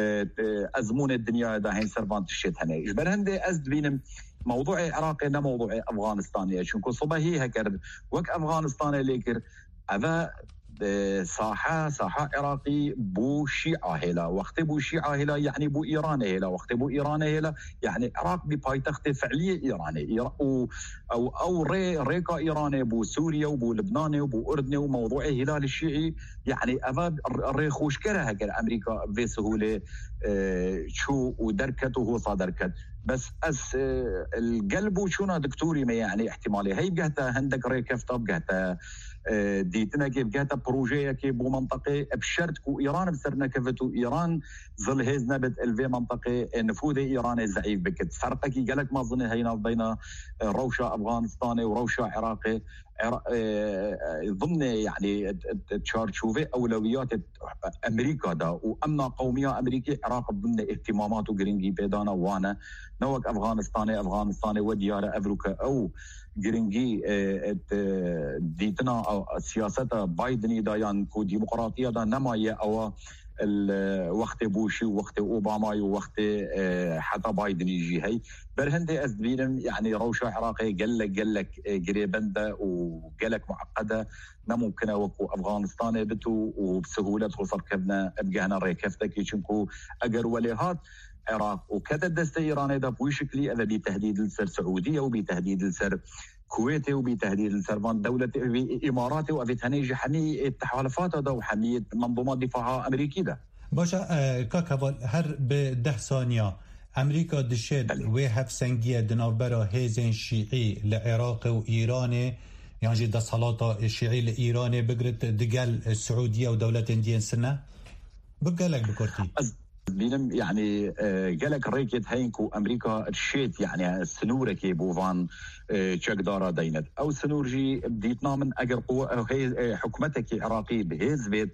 ازمون الدنيا ده هين سرفان تشيت هنا اجبر هندي ازد بينم موضوع عراقي نا موضوع افغانستاني شنكو صبا هي هكر وك افغانستاني ليكر اذا ساحه ساحه عراقي بو شيعه هلا وقت بو شيعه هلا يعني بو ايران هلا وقت بو ايران هلا يعني عراق ببايتخت فعليه ايراني او او او ري ريكا ايراني بو سوريا وبو لبنان وبو اردن وموضوع الهلال الشيعي يعني اذا ريخوش كره هكر امريكا بسهوله شو ودركته هو صادركت بس اس القلب وشونا دكتوري ما يعني احتمالي هي بقهتا هندك ريكفتا بقهتا ديتنا كيف بقهتا بروجيه كيف بو منطقه بشرط كو ايران بسرنا كفتو ايران ظل هزنا بد الفي منطقه نفوذ ايراني زعيف بكت فرقه كي قالك ما ظن هينا بين روشه افغانستاني وروشه عراقي ضمن يعني تشارتشوفي اولويات امريكا دا وامن قوميه امريكيه عراق ضمن اهتمامات وجرينجي بيدانا وانا نوك افغانستاني افغانستاني وديار افريقيا او جرينجي ديتنا او سياسه بايدن دايان كو ديمقراطيه دا نمايه او الوقت بوشي ووقت اوباما ووقت حتى بايدن يجي هي برهندي ازبيلم يعني روشه عراقي قلك قلك قريبنده وقلك معقده ما ممكن وكو افغانستان بتو وبسهوله توصل كبنا ابقى ريكفتك يشنكو اجر وليهات عراق وكذا دسته ايراني ده بوشكلي اذا بتهديد السر سعوديه وبتهديد السر كويتي وبتهديد السربان دولة إماراتي وأبيت هنيجي حمي التحالفات ده وحمية منظومات دفاع أمريكي ده. باشا كاكابال هر بده ثانية أمريكا دشيد ويهف سنجية دنابرا هيزن شيعي لعراق وإيراني يعني جدا صلاة الشيعي لإيراني بقرت دقال السعودية ودولة انديان سنة بقالك بكورتي. بينم يعني قالك ريكت هينكو امريكا الشيت يعني السنوره كي بوفان تشك دارا دينت او سنورجي بديتنا من اجر قوه هي حكومتك عراقي بهز بيت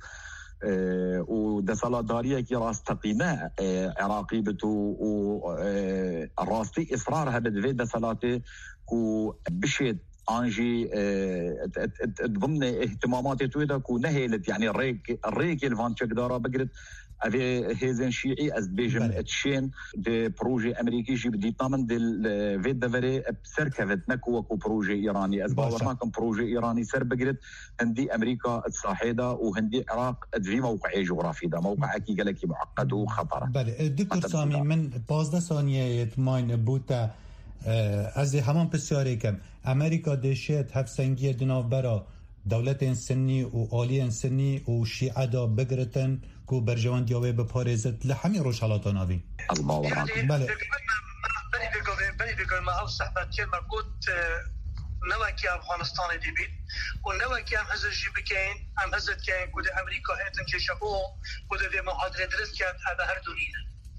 ودسالة دارية كي راس تقيمة عراقي بتو وراستي إصرارها بدفي دسالاتي كو بشيت انجي ضمن اهتماماتي تويدا كو نهيلت يعني الريك الريك الفان تشك دارا بقرت أبي هيزن شيعي أز بيجم اتشين دي بروجي أمريكي جي بدي طامن دي فيد دفري بسركفت نكو وكو بروجي إيراني أز باورناكم بروجي إيراني سر بقرد هندي أمريكا الصاحدة وهندي عراق في موقعي جغرافي ده موقع أكي قلقي معقد وخطر. بله دكتور سامي من بازده ثانية يتماين بوتا از همان بسیاری کم امریکا دشت هفسنگی دناف برا دولت سنی و آلی سنی و شیعه دا بگرتن کو برجوان دیاوه بپارزت لحمی روشالات ناوی بله بلی بگویم بلی بگویم ما او صحبت که مربوط نوکی افغانستان دی بید و نوکی هم هزر جی بکین هم هزر کین کود امریکا هیتن که شبو کود دی محاضره درست کرد هذا هر دونینه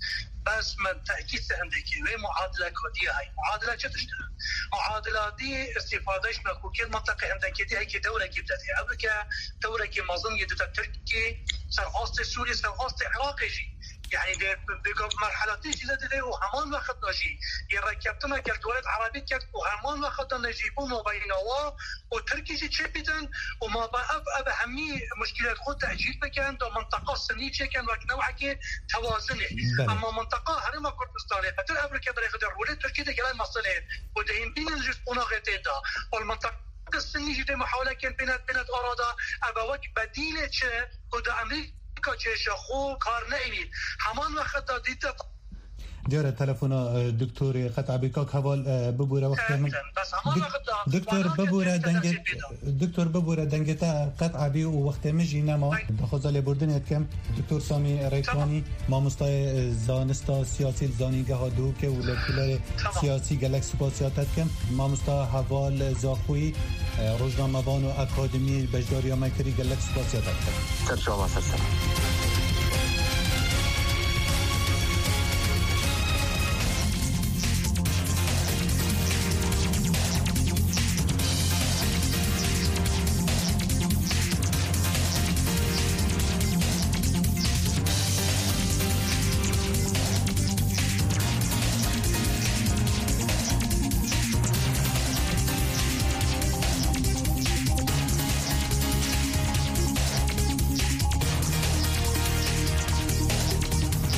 بس من تأكيد عندك وين معادلة كودية هاي معادلة جدشتها معادلة دي استفادهش نكو كل منطقة عندك دي هيك دولة جبتها أبكى دولة كي مظن يدتا تركي سرغاست سوريا سرغاست عراقي شي يعني بقى مرحلتين جديدة وهمان وقت نجي يركبتنا كالدولة العربية كانت وهمان وقت نجيبون وبينوا وتركي شيء شبيدا وما بقى أب همي مشكلات خود تأجيل بكان دو منطقة سنية كان وكنوع كي توازنه أما منطقة هرما كردستانية فتر أمريكا بريخد الرولة تركي ده كلام مصلين ودهين بين الجسبونا غيتيدا والمنطقة السنية جدا محاولة كان بينات بينات أرادا أبوك بديلة شيء وده أمريكا كاتش خو کار نمیید همان وقت دادید جاره تلفن دکتر قطعبی کاک حوال ببوره وقت من دکتر ببوره دنگ دکتر ببوره دنگ تا قطعبی و وقت مجی نما بخوزال بردن کم دکتر سامی ریکوانی مامستای زانستا سیاسی زانیگه ها دو که ولکولار سیاسی گلک سپاسیاتت کم مامستا حوال زاخوی روزنامه‌وان و اکادمی بجداری مکری گلک سپاسیاتت کم سرچاوه سرسر